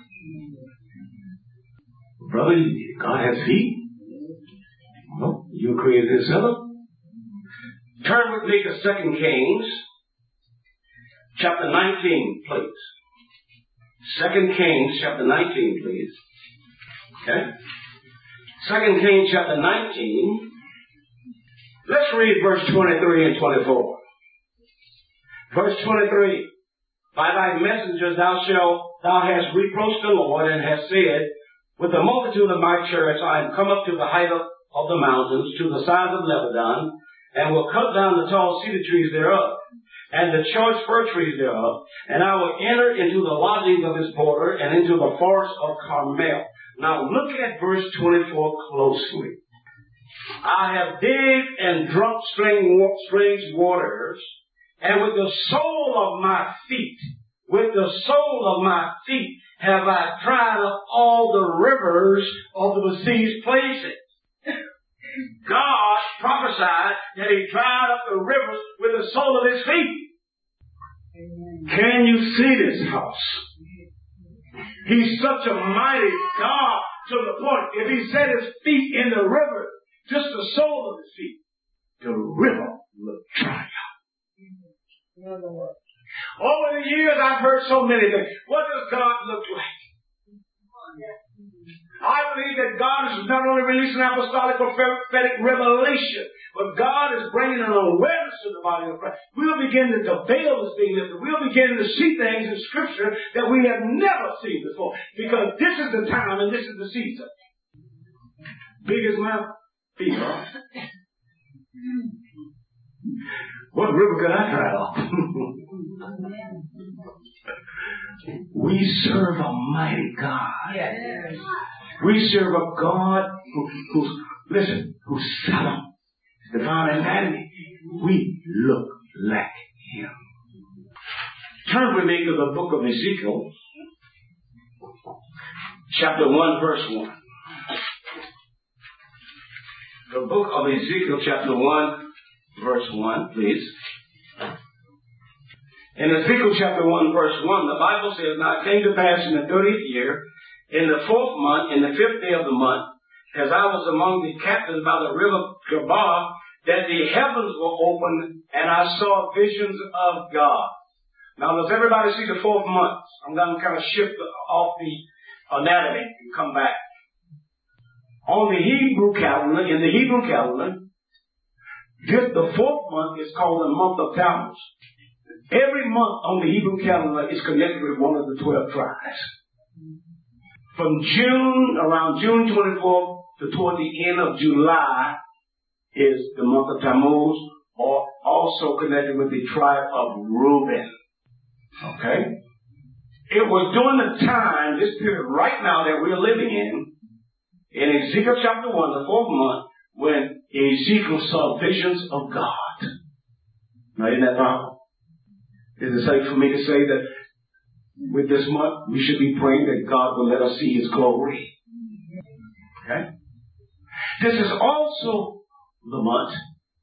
Brother, God has feet? Well, you created his son. Turn with me to 2 Kings, chapter 19, please. 2 Kings, chapter 19, please. Okay? 2 Kings, chapter 19. Let's read verse 23 and 24. Verse 23, by thy messengers thou hast reproached the Lord, and hast said, with the multitude of my chariots, I am come up to the height of the mountains, to the sides of Lebanon, and will cut down the tall cedar trees thereof, and the choice fir trees thereof, and I will enter into the lodgings of his border, and into the forest of Carmel. Now look at verse 24 closely. I have digged and drunk strange waters, and with the sole of my feet, have I dried up all the rivers of the besieged places. God prophesied that he dried up the rivers with the sole of his feet. Can you see this house? He's such a mighty God to the point, if he set his feet in the river, just the sole of his feet, the river will dry up. Over the years, I've heard so many things. What does God look like? I believe that God is not only releasing apostolic prophetic revelation, but God is bringing an awareness to the body of Christ. We'll begin to the veil is being lifted. We'll begin to see things in Scripture that we have never seen before. Because this is the time and this is the season. Big as my feet are. What river could I dry off? We serve a mighty God. Yes. We serve a God who's subtle, divine anatomy. We look like him. Turn with me to the book of Ezekiel, chapter 1, verse 1. The book of Ezekiel, chapter 1, verse 1, please. In Ezekiel chapter 1, verse 1, the Bible says, Now it came to pass in the 30th year, in the 4th month, in the 5th day of the month, as I was among the captains by the river Gabah, that the heavens were opened, and I saw visions of God. Now, does everybody see the 4th month? I'm going to kind of shift off the anatomy and come back. On the Hebrew calendar, in the Hebrew calendar, the 4th month is called the month of Tammuz. Every month on the Hebrew calendar is connected with one of the 12 tribes. From around June 24th to toward the end of July is the month of Tammuz, or also connected with the tribe of Reuben. Okay? It was during the time, this period right now that we're living in Ezekiel chapter 1, the 4th month, when Ezekiel saw visions of God. Now, isn't that powerful? Is it safe for me to say that with this month, we should be praying that God will let us see his glory? Okay? This is also the month,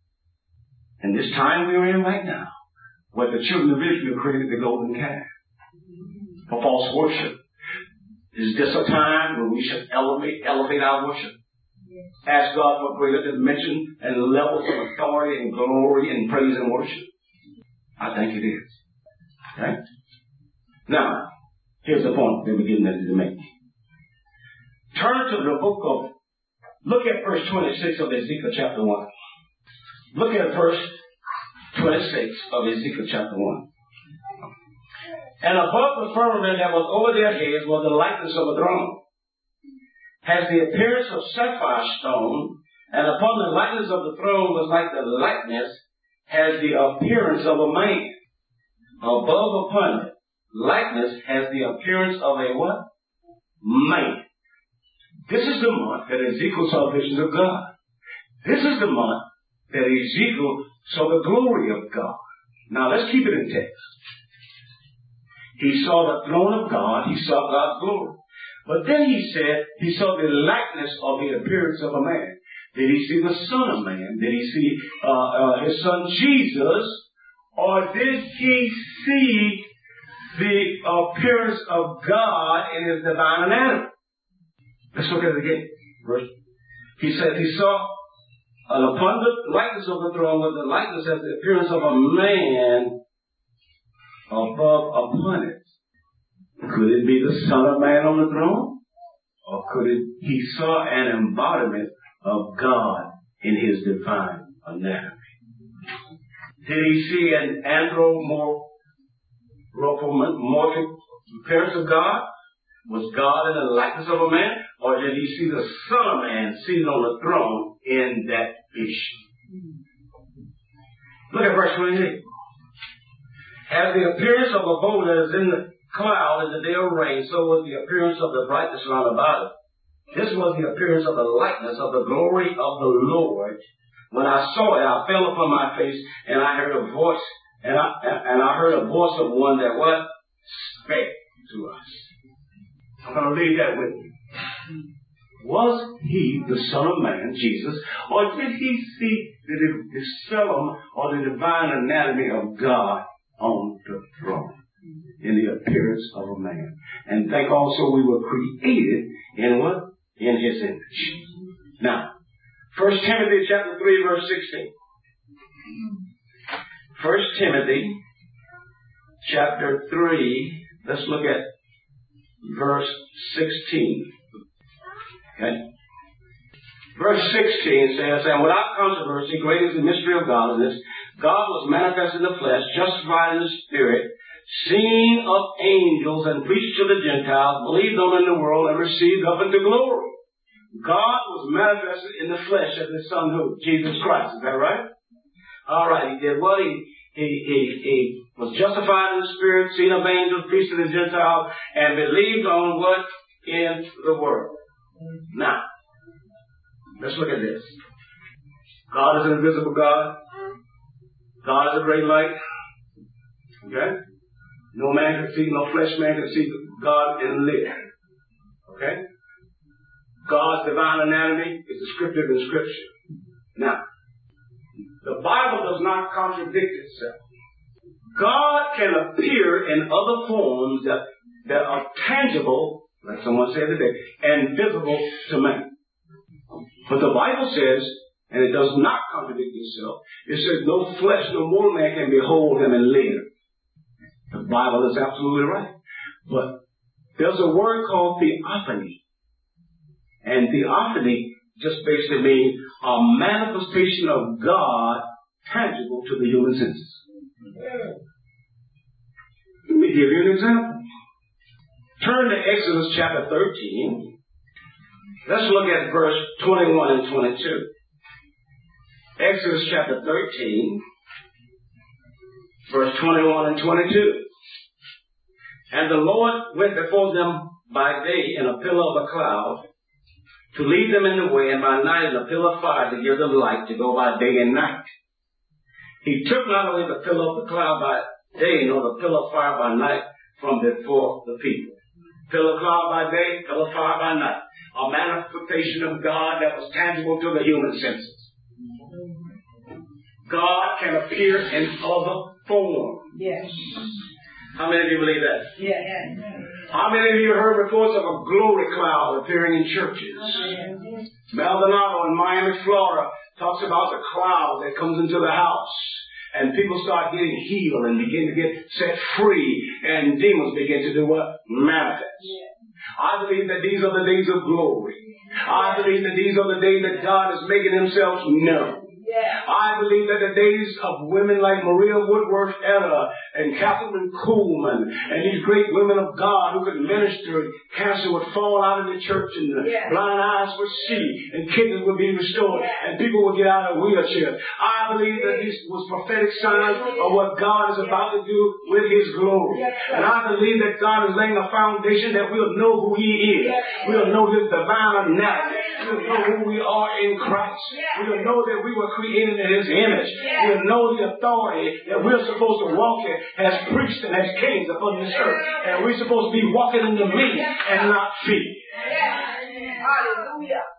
and this time we are in right now, where the children of Israel created the golden calf for false worship. Is this a time where we should elevate our worship? Ask God for greater dimension and levels of authority and glory and praise and worship? I think it is. Okay? Now, here's the point that we're getting ready to make. Turn to the book of, look at verse 26 of Ezekiel chapter 1. Look at verse 26 of Ezekiel chapter 1. And above the firmament that was over their heads was the likeness of a throne, has the appearance of sapphire stone, and upon the likeness of the throne was like the likeness, has the appearance of a man. Above upon it, likeness has the appearance of a what? Man. This is the month that Ezekiel saw visions of God. This is the month that Ezekiel saw the glory of God. Now let's keep it in text. He saw the throne of God. He saw God's glory. But then he said he saw the likeness of the appearance of a man. Did he see the Son of Man? Did he see his Son Jesus? Or did he see the appearance of God in his divine anatomy? Let's look at it again. He said he saw upon the likeness of the throne was the likeness as the appearance of a man above upon it. Could it be the Son of Man on the throne? Or could it, he saw an embodiment of God in his divine anatomy? Did he see an anthropomorphic appearance of God? Was God in the likeness of a man? Or did he see the Son of Man seated on the throne in that vision? Look at verse 28. As the appearance of a bow that is in the cloud in the day of rain, so was the appearance of the brightness round about it. This was the appearance of the likeness of the glory of the Lord. When I saw it, I fell upon my face, and I heard a voice, and I heard a voice of one that what? Spake to us. I'm going to leave that with you. Was he the Son of Man, Jesus, or did he see the film or the divine anatomy of God on the throne in the appearance of a man? And think also we were created in what? In his image. Now, 1 Timothy chapter 3 verse 16. 1 Timothy chapter 3, let's look at verse 16. Okay. Verse 16 says, and without controversy, great is the mystery of godliness. God was manifest in the flesh, justified in the spirit, seen of angels, and preached to the Gentiles, believed on in the world, and received up into glory. God was manifested in the flesh as his Son who? Jesus Christ. Is that right? All right. He did what? He was justified in the spirit, seen of angels, preached to the Gentiles, and believed on what? In the world. Now, let's look at this. God is an invisible God. God is a great light. Okay? No man can see, no flesh man can see God and live. Okay? God's divine anatomy is descriptive in Scripture. Now, the Bible does not contradict itself. God can appear in other forms that are tangible, like someone said today, and visible to man. But the Bible says, and it does not contradict itself, it says no flesh, no mortal man can behold him and live. The Bible is absolutely right. But there's a word called theophany. And theophany just basically means a manifestation of God tangible to the human senses. Let me give you an example. Turn to Exodus chapter 13. Let's look at verse 21 and 22. Exodus chapter 13, verse 21 and 22. And the Lord went before them by day in a pillar of a cloud to lead them in the way, and by night in a pillar of fire to give them light to go by day and night. He took not away the pillar of the cloud by day, nor the pillar of fire by night from before the people. Pillar of cloud by day, pillar of fire by night. A manifestation of God that was tangible to the human senses. God can appear in other form. Yes. How many of you believe that? Yes. How many of you heard reports of a glory cloud appearing in churches? Maldonado in Miami, Florida talks about the cloud that comes into the house. And people start getting healed and begin to get set free. And demons begin to do what? Manifest. I believe that these are the days of glory. I believe that these are the days that God is making himself known. I believe that the days of women like Maria Woodworth Etta and Catherine Kuhlman and these great women of God who could minister, cancer would fall out of the church and the blind eyes would see and kidneys would be restored and people would get out of wheelchairs. I believe that these was prophetic signs of what God is about to do with his glory. And I believe that God is laying a foundation that we'll know who he is. We'll know his divine anatomy. We'll know who we are in Christ. We'll know that we were created in his image. We'll know the authority that we're supposed to walk in as priests and as kings upon this earth. And we're supposed to be walking in dominion and not fear. Hallelujah.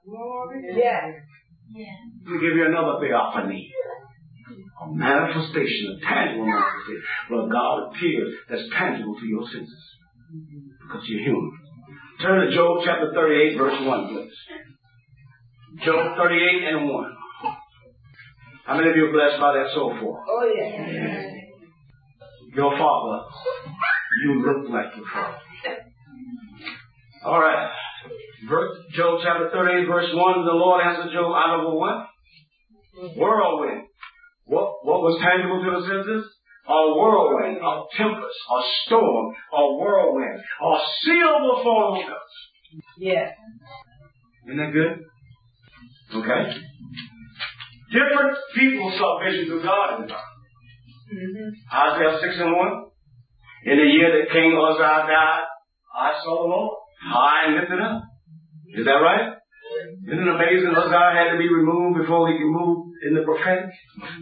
Let me give you another theophany. A manifestation, a tangible manifestation, where God appears that's tangible to your senses. Because you're human. Turn to Job chapter 38, verse 1, please. Job 38 and 1. How many of you are blessed by that so far? Oh, yeah. Your father, you look like your father. All right. Job chapter 38, verse 1. The Lord answered Job out of a what? Whirlwind. What was tangible to the senses? or whirlwind, or tempest, or storm, or whirlwind, or silver fall on us. Yes. Isn't that good? Okay. Different people saw visions of God in the Bible. Isaiah 6:1. In the year that King Uzziah died, I saw the Lord high and lifted up. Is that right? Isn't it amazing? Uzziah had to be removed before he could move in the prophetic.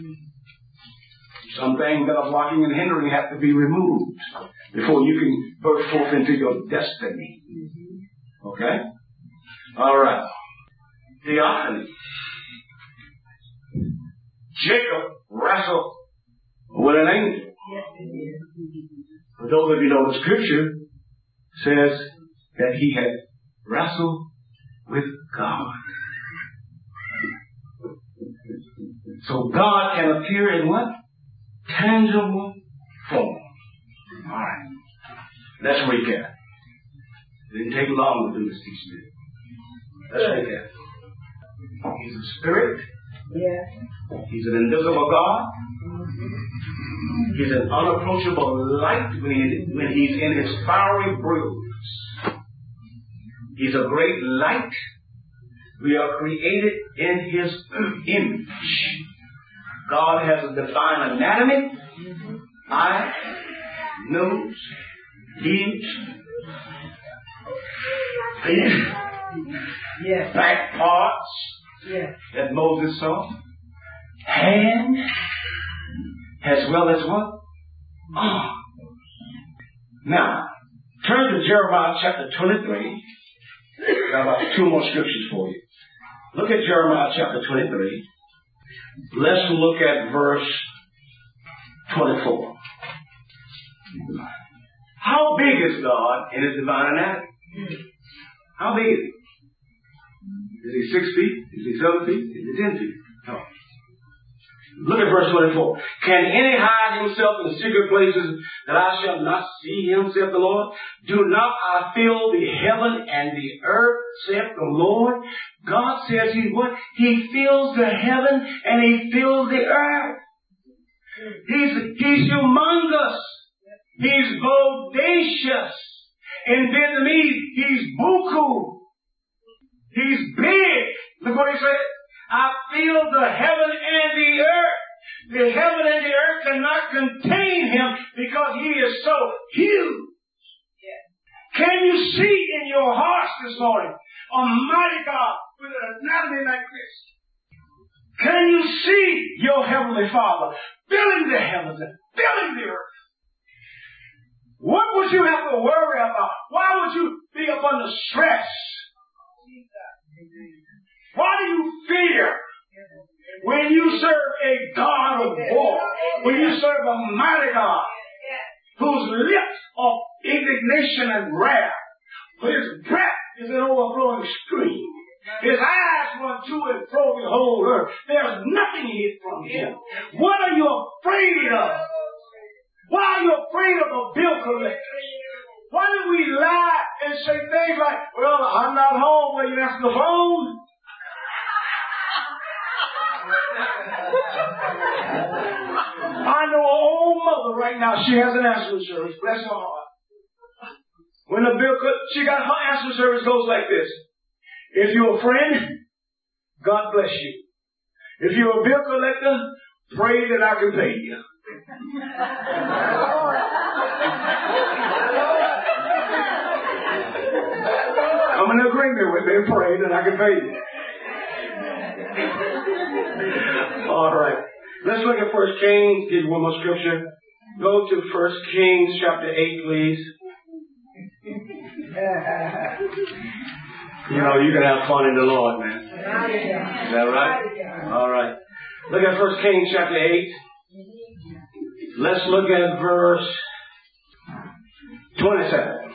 Some things that are blocking and hindering have to be removed before you can burst forth into your destiny. Okay? All right. Theophany. Jacob wrestled with an angel. For those of you know the scripture says that he had wrestled with God. So God can appear in what? Tangible form. Alright. Let's recap. It didn't take long to do this teaching. Let's recap. He's a spirit. Yes. He's an invisible God. He's an unapproachable light when he's in his fiery bruise. He's a great light. We are created in his image. God has a divine anatomy. Eye, nose, ears, feet, Yes. back parts Yes. that Moses saw. Hand, as well as what? Arm. Now, turn to Jeremiah chapter 23. I've got about two more scriptures for you. Look at Jeremiah chapter 23. Let's look at verse 24. How big is God in his divine anatomy? How big is he? Is he 6 feet? Is he 7 feet? Is he 10 feet? No. Look at verse 24. Can any hide himself in secret places that I shall not see him, saith the Lord? Do not I fill the heaven and the earth, saith the Lord? God says he what? He fills the heaven and he fills the earth. He's humongous. He's bodacious. In Vietnamese, he's buku. He's big. Look what he said. I fill the heaven and the earth. The heaven and the earth cannot contain him because he is so huge. Can you see in your hearts this morning a mighty God with an anatomy like this? Can you see your heavenly Father filling the heavens and filling the earth? What would you have to worry about? Why would you be up under stress? Why do you fear when you serve a God of war? When you serve a mighty God whose lips are indignation and wrath, his breath is an overflowing stream. His eyes run to and fro the whole earth. There's nothing hid from him. What are you afraid of? Why are you afraid of a bill collector? Why do we lie and say things like, well, I'm not home when you answer the phone? I know an old mother right now, she has an answering service. Bless her heart. When the bill she got her answering service goes like this. If you're a friend, God bless you. If you're a bill collector, pray that I can pay you. I'm in agreement with me. Pray that I can pay you. All right. Let's look at 1 Kings. Give you one more scripture. Go to 1 Kings chapter 8, please. You know, you can have fun in the Lord, man. Is that right? All right. Look at 1 Kings chapter 8. Let's look at verse 27.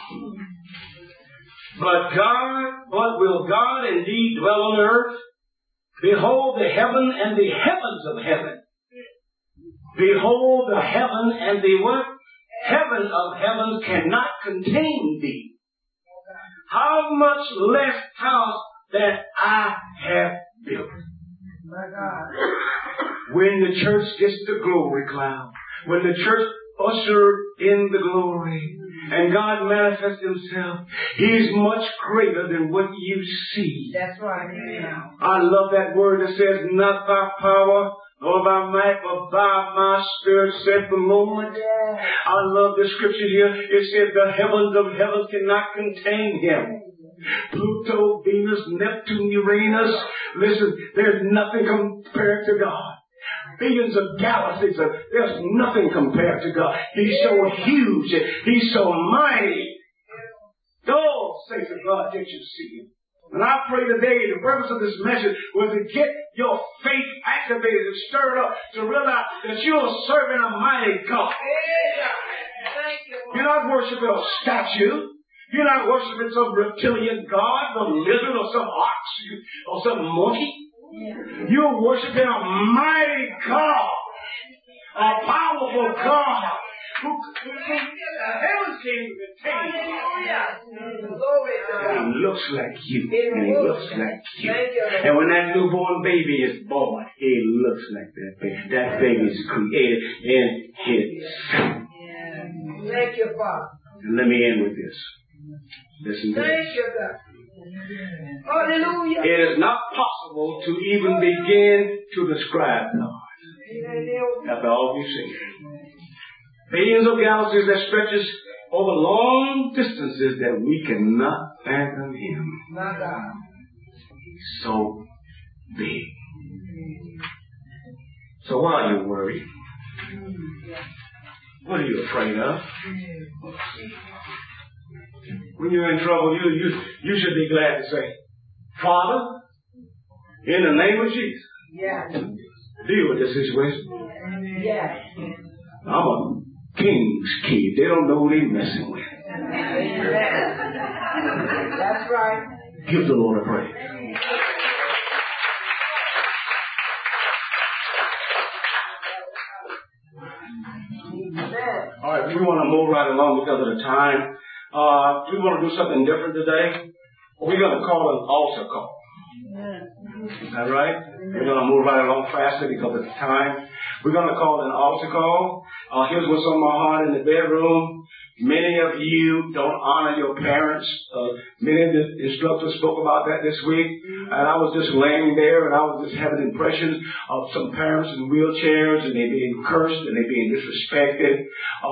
But will God indeed dwell on the earth? Behold the heaven and the heavens of heaven. Behold the heaven and the what? Heaven of heavens cannot contain thee. How much less house that I have built. When the church gets the glory cloud, when the church ushered in the glory and God manifests himself, he's much greater than what you see. That's right. I love that word that says, not by power, nor by might, but by my spirit, said the Lord. I love the scripture here. It says the heavens of heavens cannot contain him. Pluto, Venus, Neptune, Uranus. Listen, there's nothing compared to God. Billions of galaxies, there's nothing compared to God. He's so huge. He's so mighty. Oh, saints of God, did you see him? And I pray today, the purpose of this message was to get your faith activated and stirred up to realize that you are serving a mighty God. You're not worshiping a statue. You're not worshiping some reptilian god, some lizard or some ox or some monkey. You're worshiping a mighty God, a powerful God who the heavens came to contain. And he looks like you. And he looks like you. And when that newborn baby is born, he looks like that baby. That baby is created in his. Thank you, Father. And let me end with this. Listen to this. Thank you, God. Hallelujah. It is not possible to even begin to describe God after all we've seen. Billions of galaxies that stretches over long distances that we cannot fathom him. My God. He's so big. So why are you worried? What are you afraid of? When you're in trouble, you should be glad to say, Father, in the name of Jesus, deal with this situation. Yes. I'm a king's kid. They don't know who they're messing with. That's right. Give the Lord a praise. All right, we want to move right along because of the time. We want to do something different today. We're going to call an altar call. Is that right? We're going to move right along faster because of the time. We're going to call an altar call. Here's what's on my heart in the bedroom. Many of you don't honor your parents. Many of the instructors spoke about that this week. And I was just laying there and I was just having impressions of some parents in wheelchairs and they being cursed and they being disrespected.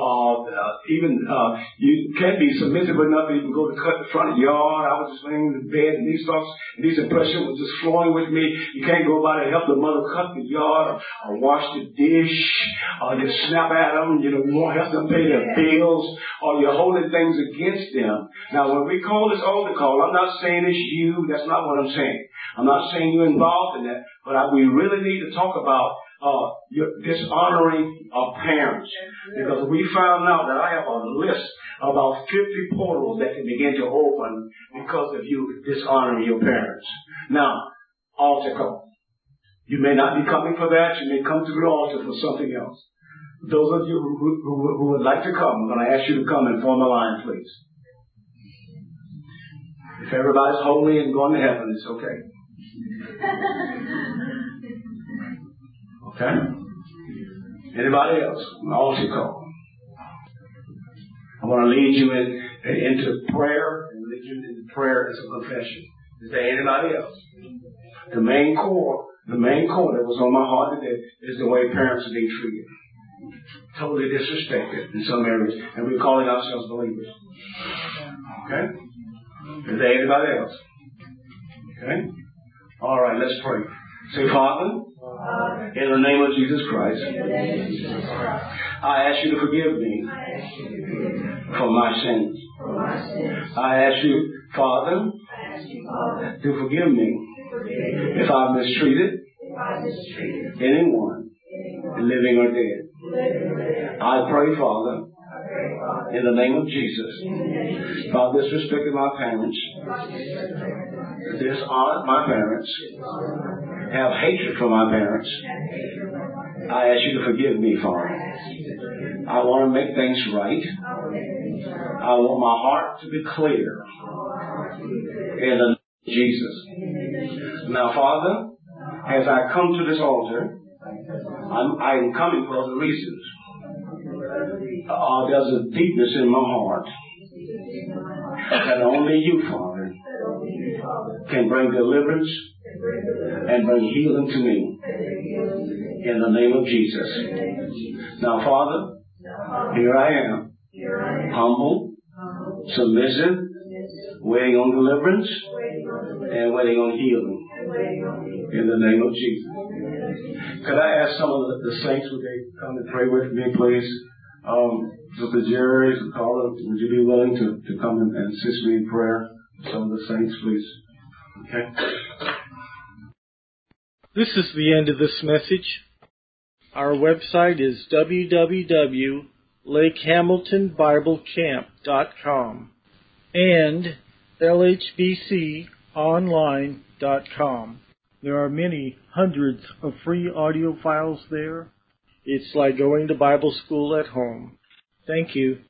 You can't be submissive enough that you can go to cut the front yard. I was just laying in the bed and these thoughts and these impressions were just flowing with me. You can't go by to help the mother cut the yard or wash the dish or you snap at them. You won't help them pay their bills. Or you're holding things against them. Now, when we call this altar call, I'm not saying it's you. That's not what I'm saying. I'm not saying you're involved in that. But we really need to talk about dishonoring of parents. Because we found out that I have a list of about 50 portals that can begin to open because of you dishonoring your parents. Now, altar call. You may not be coming for that. You may come to the altar for something else. Those of you who would like to come, I'm going to ask you to come and form a line, please. If everybody's holy and going to heaven, it's okay. Okay? Anybody else? An altar call. I want to lead you into prayer and lead you into prayer as a confession. Is there anybody else? The main core that was on my heart today is the way parents are being treated. Totally disrespected in some areas, and we're calling ourselves believers. Okay? Is there anybody else? Okay? All right, let's pray. Say, Father, in the name of Jesus Christ, I ask you to forgive me for my sins. I ask you, Father, to forgive me if I've mistreated anyone, living or dead. I pray, Father, in the name of Jesus, if I've disrespected my parents, dishonored my parents, have hatred for my parents, I ask you to forgive me, Father. I want to make things right. I want my heart to be clear. In the name of Jesus. Now, Father, as I come to this altar, I am coming for other reasons. There's a deepness in my heart that only you, Father, can bring deliverance and bring healing to me. In the name of Jesus. Now, Father, here I am, humble, submissive, waiting on deliverance and waiting on healing. In the name of Jesus. Could I ask some of the saints, would they come and pray with me, please? Sister Jerry, Sister Carla, would you be willing to come and assist me in prayer? Some of the saints, please. Okay. This is the end of this message. Our website is www.lakehamiltonbiblecamp.com and lhbconline.com. There are many hundreds of free audio files there. It's like going to Bible school at home. Thank you.